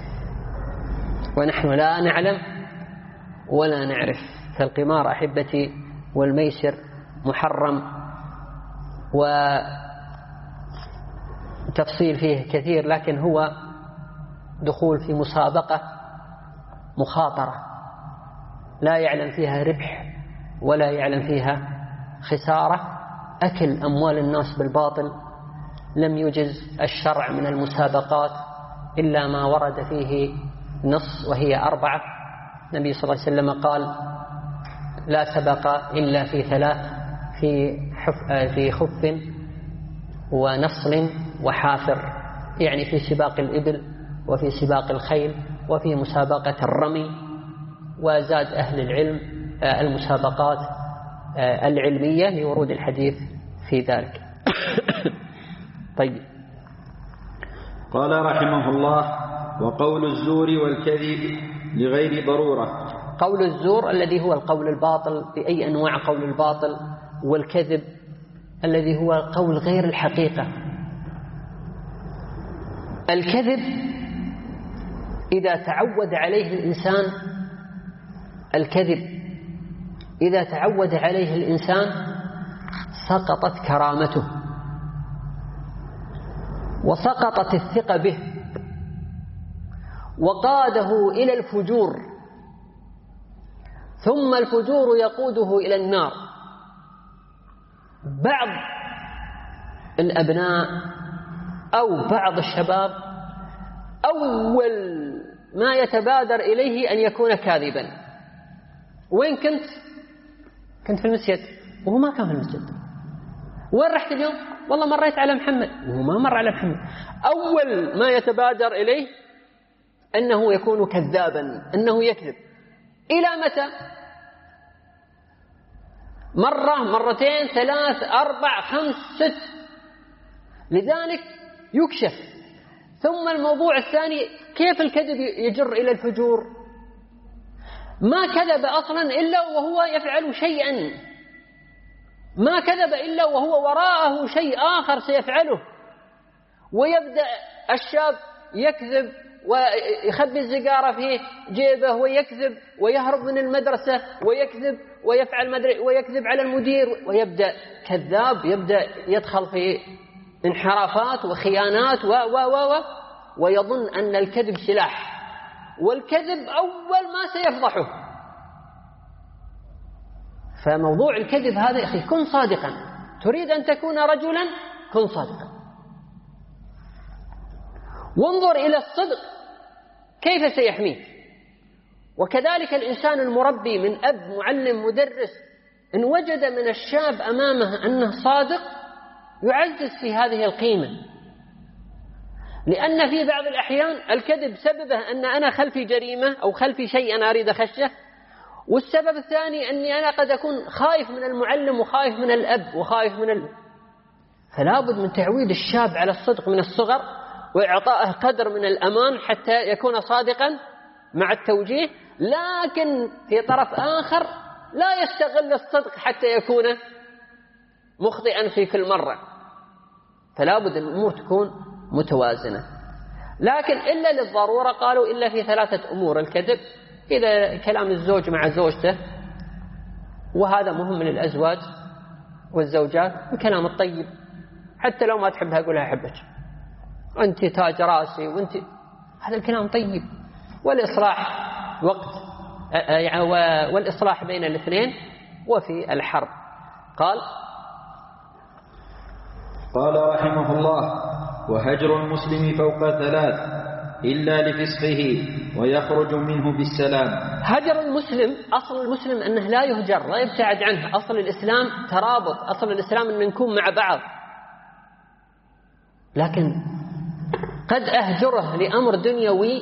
ونحن لا نعلم ولا نعرف. فالقمار أحبتي والميسر محرم، وتفصيل فيه كثير، لكن هو دخول في مسابقة مخاطرة لا يعلم فيها ربح ولا يعلم فيها خسارة، أكل أموال الناس بالباطل. لم يجز الشرع من المسابقات إلا ما ورد فيه نص، وهي 4. النبي صلى الله عليه وسلم قال: لا سبق إلا في 3، في خف ونصل وحافر، يعني في سباق الإبل وفي سباق الخيل وفي مسابقة الرمي. وزاد أهل العلم المسابقات العلمية لورود الحديث في ذلك. طيب، قال رحمه الله: وقول الزور والكذب لغير ضرورة. قول الزور الذي هو القول الباطل بأي أنواع قول الباطل، والكذب الذي هو قول غير الحقيقة. الكذب إذا تعود عليه الإنسان، الكذب إذا تعود عليه الإنسان سقطت كرامته وسقطت الثقة به وقاده إلى الفجور، ثم الفجور يقوده إلى النار. بعض الأبناء أو بعض الشباب أول ما يتبادر إليه أن يكون كاذبا. وين كنت؟ كنت في المسجد، وهو ما كان في المسجد. وين رحت اليوم؟ والله مريت على محمد، وهو ما مر على محمد. أول ما يتبادر إليه أنه يكون كذابا، أنه يكذب. إلى متى؟ مرة، مرتين، 3، 4، 5، 6. لذلك يكشف. ثم الموضوع الثاني، كيف الكذب يجر إلى الفجور؟ ما كذب أصلا إلا وهو يفعل شيئا، ما كذب إلا وهو وراءه شيء آخر سيفعله. ويبدأ الشاب يكذب ويخبي الزجارة في جيبه ويكذب ويهرب من المدرسة ويكذب ويفعل ويكذب على المدير، ويبدأ كذاب، يبدأ يدخل في انحرافات وخيانات ويظن أن الكذب سلاح، والكذب أول ما سيفضحه. فموضوع الكذب هذا يا أخي، كن صادقا. تريد أن تكون رجلا، كن صادقا. وانظر إلى الصدق كيف سيحميك. وكذلك الإنسان المربي من أب، معلم، مدرس، إن وجد من الشاب أمامه أنه صادق يعزز في هذه القيمة. لأن في بعض الأحيان الكذب سببه أن أنا خلفي جريمة أو خلفي شيء أنا أريد أخشه، والسبب الثاني أني أنا قد أكون خايف من المعلم وخايف من الأب وخايف من فلا بد من تعويد الشاب على الصدق من الصغر، وإعطائه قدر من الأمان حتى يكون صادقا مع التوجيه. لكن في طرف آخر لا يستغل الصدق حتى يكون مخطئا في كل مرة. فلا بد الأمور تكون متوازنة. لكن إلا للضرورة، قالوا إلا في 3 أمور الكذب: إذا كلام الزوج مع زوجته، وهذا مهم للأزواج والزوجات، الكلام الطيب حتى لو ما تحبها قولها أحبك، أنت تاج راسي، وأنت، هذا الكلام طيب. والإصلاح وقت والإصلاح بين الاثنين وفي الحرب. قال رحمه الله: وهجر المسلم فوق 3 إلا لفسقه ويخرج منه بالسلام. هجر المسلم، أصل المسلم أنه لا يهجر، لا يبتعد عنه. أصل الإسلام ترابط، أصل الإسلام أن نكون مع بعض. لكن قد أهجره لأمر دنيوي،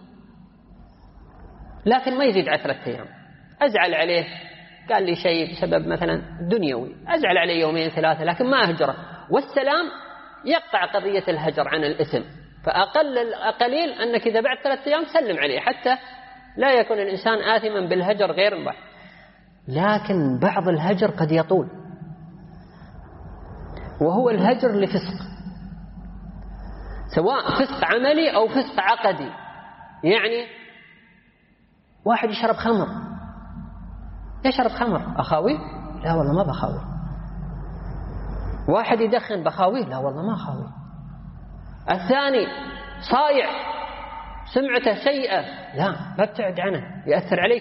لكن ما يزيد على 3 أيام. أزعل عليه، قال لي شيء بسبب مثلا دنيوي، أزعل عليه 2 3، لكن ما أهجره. والسلام يقطع قضية الهجر عن الإثم. فأقل القليل أنك إذا بعد 3 أيام سلم عليه، حتى لا يكون الإنسان آثما بالهجر غير مباح. لكن بعض الهجر قد يطول، وهو الهجر لفسق، سواء فسق عملي أو فسق عقدي. يعني واحد يشرب خمر، أخاوي؟ لا والله ما بخاوي. واحد يدخن، بخاوي؟ لا والله ما خاوي. الثاني صايع، سمعته سيئة، لا ببتعد عنه، يأثر علي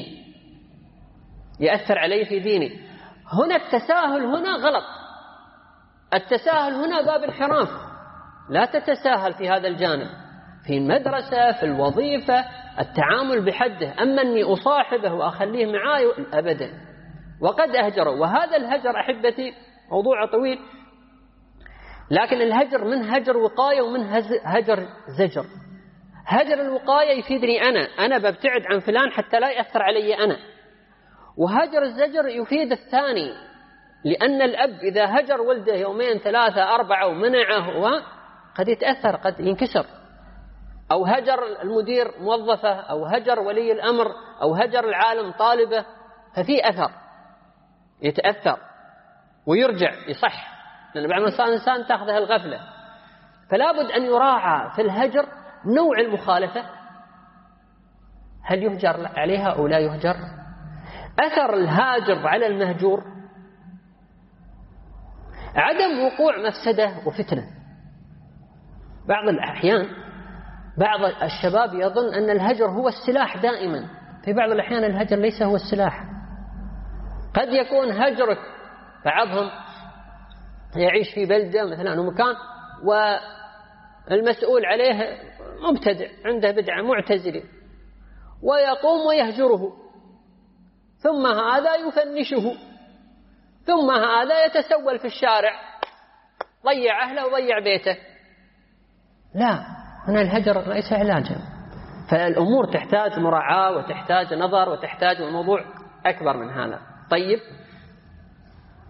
في ديني. هنا التساهل هنا غلط. التساهل هنا باب انحراف. لا تتساهل في هذا الجانب، في المدرسة، في الوظيفة، التعامل بحده. أما أني أصاحبه وأخليه معاي أبدا. وقد أهجره، وهذا الهجر أحبتي موضوع طويل. لكن الهجر من هجر وقاية ومن هجر زجر. هجر الوقاية يفيدني أنا ببتعد عن فلان حتى لا يأثر علي أنا. وهجر الزجر يفيد الثاني، لأن الأب إذا هجر ولده 2 3 4 ومنعه قد يتأثر، قد ينكسر. أو هجر المدير موظفة، أو هجر ولي الأمر، أو هجر العالم طالبة، ففي أثر، يتأثر ويرجع يصح، لأن بعض الإنسان تأخذها الغفلة. فلا بد أن يراعى في الهجر نوع المخالفة، هل يهجر عليها أو لا يهجر؟ أثر الهاجر على المهجور، عدم وقوع مفسدة وفتنة. بعض الأحيان بعض الشباب يظن أن الهجر هو السلاح دائما. في بعض الأحيان الهجر ليس هو السلاح. قد يكون هجرك، بعضهم يعيش في بلدة مثلا ومكان، والمسؤول عليه مبتدع، عنده بدعة، معتزلي، ويقوم ويهجره، ثم هذا يفنشه، ثم هذا يتسول في الشارع، ضيع أهله وضيع بيته. لا، هنا الهجر ليس علاجا. فالأمور تحتاج مراعاة وتحتاج نظر وتحتاج الموضوع أكبر من هذا. طيب،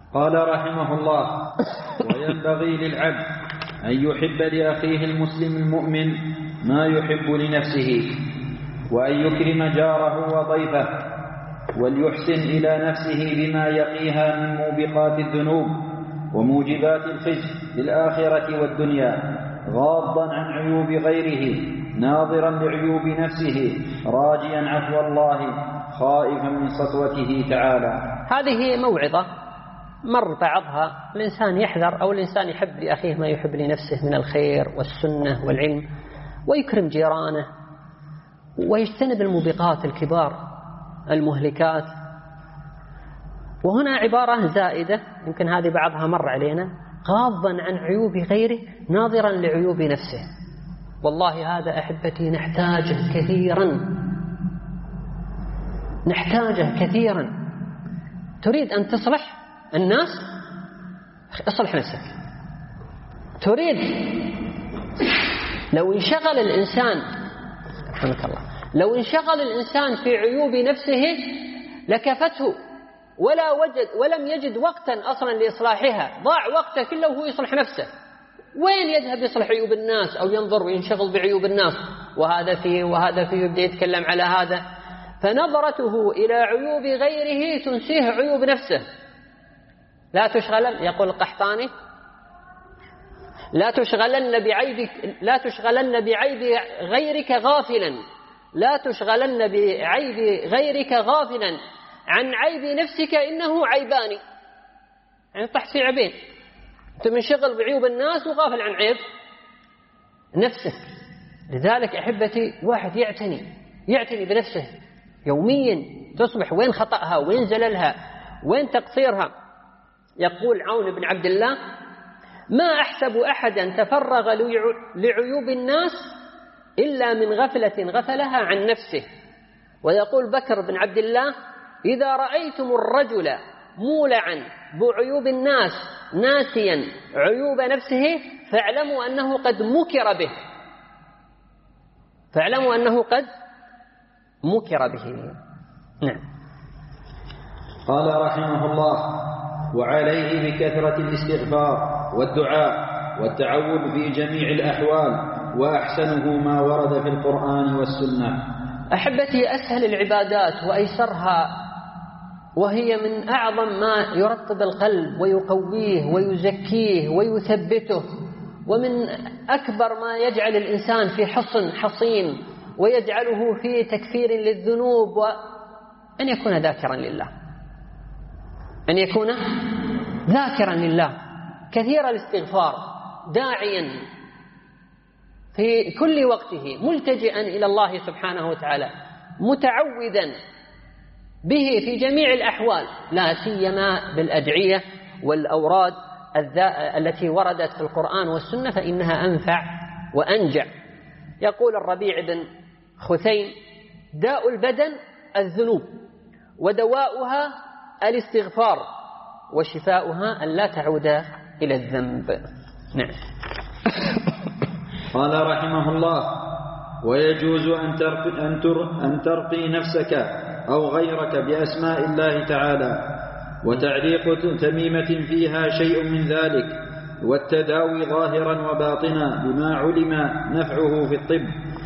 قال رحمه الله: وينبغي للعبد أن يحب لأخيه المسلم المؤمن ما يحب لنفسه، وأن يكرم جاره وضيفه، وليحسن إلى نفسه بما يقيها من موبقات الذنوب وموجبات الخزي في الآخرة والدنيا، غاضا عن عيوب غيره، ناظرا لعيوب نفسه، راجيا عفو الله، خائفا من سطوته تعالى. هذه موعظة مر بعضها. الإنسان يحذر، أو الإنسان يحب لأخيه ما يحب لنفسه من الخير والسنة والعلم، ويكرم جيرانه، ويجتنب الموبقات الكبار المهلكات. وهنا عبارة زائدة يمكن هذه بعضها مر علينا: غاضا عن عيوب غيره، ناظرا لعيوب نفسه. والله هذا أحبتي نحتاجه كثيرا. تريد أن تصلح الناس، اصلح نفسك. تريد لو انشغل الإنسان، رحمك الله، لو انشغل الإنسان في عيوب نفسه لكفته، ولم يجد وقتا أصلا لإصلاحها، ضاع وقته كله وهو يصلح نفسه. وين يذهب يصلح عيوب الناس أو ينظر وينشغل بعيوب الناس؟ وهذا فيه وهذا فيه، يبدأ يتكلم على هذا. فنظرته إلى عيوب غيره تنسيه عيوب نفسه. لا تشغلن، يقول القحطاني: لا تشغلن بعيب غيرك غافلا، لا تشغلن بعيب غيرك غافلا عن عيب نفسك، إنه عيبان. يعني طحت في عيبين، أنت منشغل بعيوب الناس وغافل عن عيب نفسك. لذلك أحبتي واحد يعتني بنفسه يوميا، تصبح وين خطأها، وين زللها، وين تقصيرها. يقول عون بن عبد الله: ما أحسب أحدا تفرغ لعيوب الناس إلا من غفلة غفلها عن نفسه. ويقول بكر بن عبد الله: إذا رأيتم الرجل مولعا بعيوب الناس ناسيا عيوب نفسه فاعلموا أنه قد مكر به. نعم. قال رحمه الله: وعليه بكثرة الاستغفار والدعاء والتعوذ في جميع الأحوال، وأحسنه ما ورد في القرآن والسنة. أحبتي، أسهل العبادات وأيسرها، وهي من أعظم ما يرطب القلب ويقويه ويزكيه ويثبته، ومن أكبر ما يجعل الإنسان في حصن حصين ويجعله في تكفير للذنوب، وأن يكون ذاكرا لله، كثير الاستغفار، داعيا في كل وقته، ملتجئا إلى الله سبحانه وتعالى، متعوذا به في جميع الأحوال، لا سيما بالأدعية والأوراد التي وردت في القرآن والسنة، فإنها أنفع وأنجع. يقول الربيع بن خثيم: داء البدن الذنوب، ودواؤها الاستغفار، وشفاؤها أن لا تعود إلى الذنب. نعم. قال رحمه الله: ويجوز أن ترقي نفسك أو غيرك بأسماء الله تعالى، وتعليق تميمة فيها شيء من ذلك، والتداوي ظاهرا وباطنا بما علم نفعه في الطب،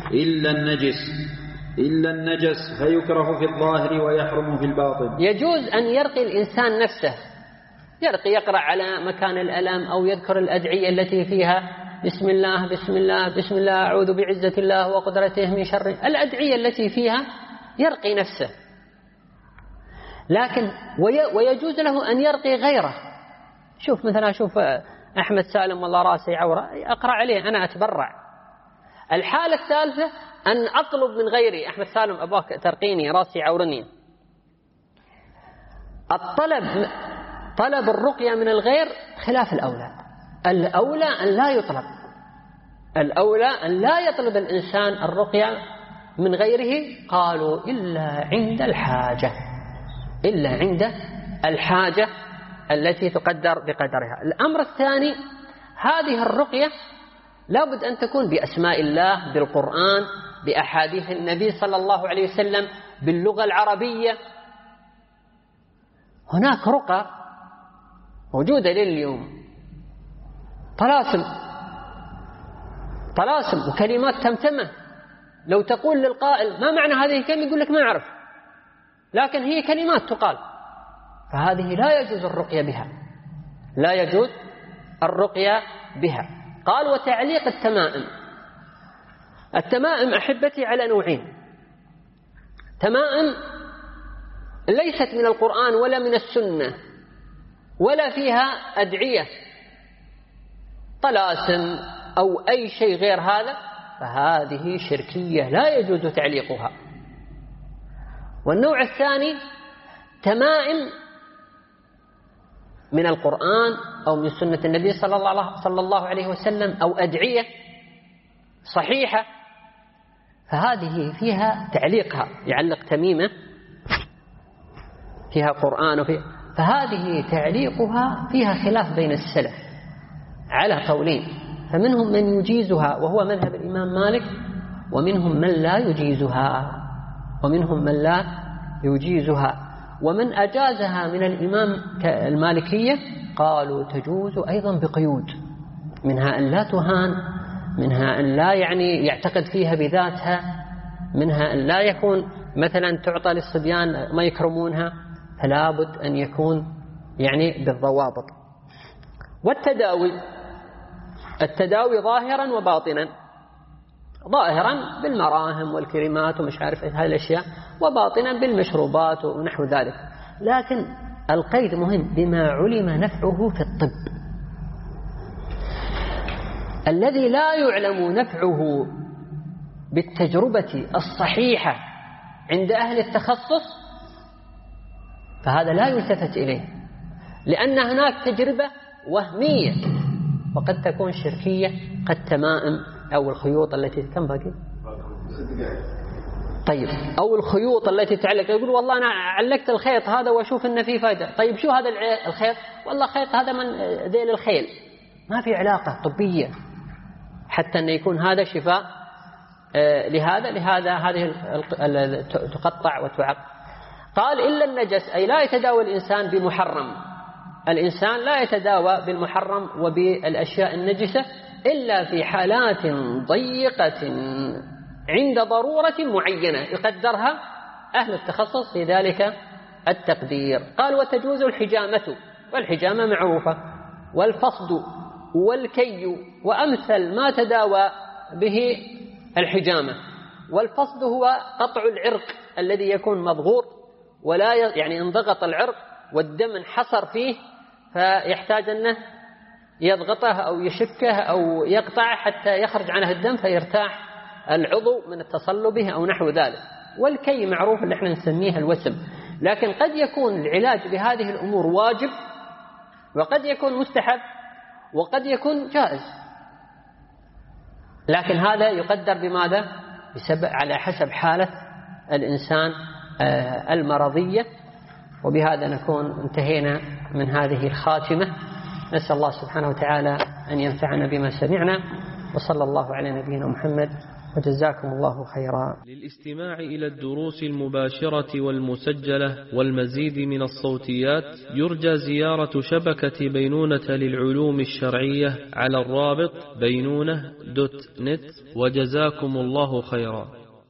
إلا النجس فيكره في الظاهر ويحرم في الباطن. يجوز أن يرقي الإنسان نفسه، يقرأ على مكان الألم، أو يذكر الأدعية التي فيها بسم الله بسم الله بسم الله، أعوذ بعزة الله وقدرته من شر، الأدعية التي فيها يرقي نفسه. لكن ويجوز له أن يرقي غيره. شوف مثلا، شوف أحمد سالم والله راسي عورة، أقرأ عليه، أنا أتبرع. الحالة الثالثة أن أطلب من غيري: أحمد سالم أباك ترقيني، راسي عورني. طلب الرقية من الغير خلاف الأولى أن لا يطلب الإنسان الرقية من غيره. قالوا إلا عند الحاجة التي تقدر بقدرها. الأمر الثاني: هذه الرقية لابد أن تكون بأسماء الله، بالقرآن، بأحاديث النبي صلى الله عليه وسلم، باللغة العربية. هناك رقى موجودة لليوم، طلاسم وكلمات تمتمة. لو تقول للقائل ما معنى هذه الكلمة يقول لك ما أعرف، لكن هي كلمات تقال، فهذه لا يجوز الرقية بها، لا يجوز الرقية بها. قال وتعليق التمائم أحبتي على نوعين: تمائم ليست من القرآن ولا من السنة ولا فيها أدعية، طلاسم أو أي شيء غير هذا، فهذه شركية لا يجوز تعليقها. والنوع الثاني تمائم من القرآن أو من سنة النبي صلى الله عليه وسلم أو أدعية صحيحة، فهذه فيها تعليقها، يعلق تميمة فيها قرآن فهذه تعليقها فيها خلاف بين السلف على قولين، فمنهم من يجيزها وهو مذهب الإمام مالك، ومنهم من لا يجيزها. ومن أجازها من الإمام المالكية قالوا تجوز أيضا بقيود، منها أن لا تهان، منها أن لا يعتقد فيها بذاتها، منها أن لا يكون مثلا تعطى للصبيان ما يكرمونها، فلا بد أن يكون بالضوابط. التداوي ظاهرا وباطنا، ظاهرا بالمراهم والكريمات ومش عارف هذه الأشياء، وباطنا بالمشروبات ونحو ذلك، لكن القيد مهم بما علم نفعه في الطب. الذي لا يعلم نفعه بالتجربة الصحيحة عند أهل التخصص فهذا لا يلتفت إليه، لأن هناك تجربة وهمية وقد تكون شركية كالتمائم أو الخيوط التي كم باقي؟ طيب، أو الخيوط التي تعلق، يقول والله أنا علقت الخيط هذا وأشوف إن فيه فائدة. طيب شو هذا الخيط؟ والله خيط هذا من ذيل الخيل، ما في علاقة طبية حتى أن يكون هذا شفاء لهذا هذه تقطع وتعق. قال إلا النجس، أي لا يتداوى الإنسان بمحرم، الإنسان لا يتداوى بالمحرم وبالأشياء النجسة إلا في حالات ضيقة عند ضرورة معينة يقدرها أهل التخصص في ذلك التقدير. قال وتجوز الحجامة، والحجامة معروفة، والفصد والكي وأمثل ما تداوى به الحجامة. والفصد هو قطع العرق الذي يكون مضغوط ولا انضغط العرق والدم انحصر فيه، فيحتاج أنه يضغطه أو يشكه أو يقطعه حتى يخرج عنه الدم فيرتاح العضو من التصلبه أو نحو ذلك. والكي معروف اللي احنا نسميه الوسم، لكن قد يكون العلاج بهذه الأمور واجب، وقد يكون مستحب، وقد يكون جائز، لكن هذا يقدر بماذا؟ على حسب حالة الإنسان المرضية. وبهذا نكون انتهينا من هذه الخاتمة. نسأل الله سبحانه وتعالى أن ينفعنا بما سمعنا، وصلى الله على نبينا محمد، وجزاكم الله خيرا. للاستماع إلى الدروس المباشرة والمسجلة والمزيد من الصوتيات يرجى زيارة شبكة بينونة للعلوم الشرعية على الرابط بينونة.net. وجزاكم الله خيرا.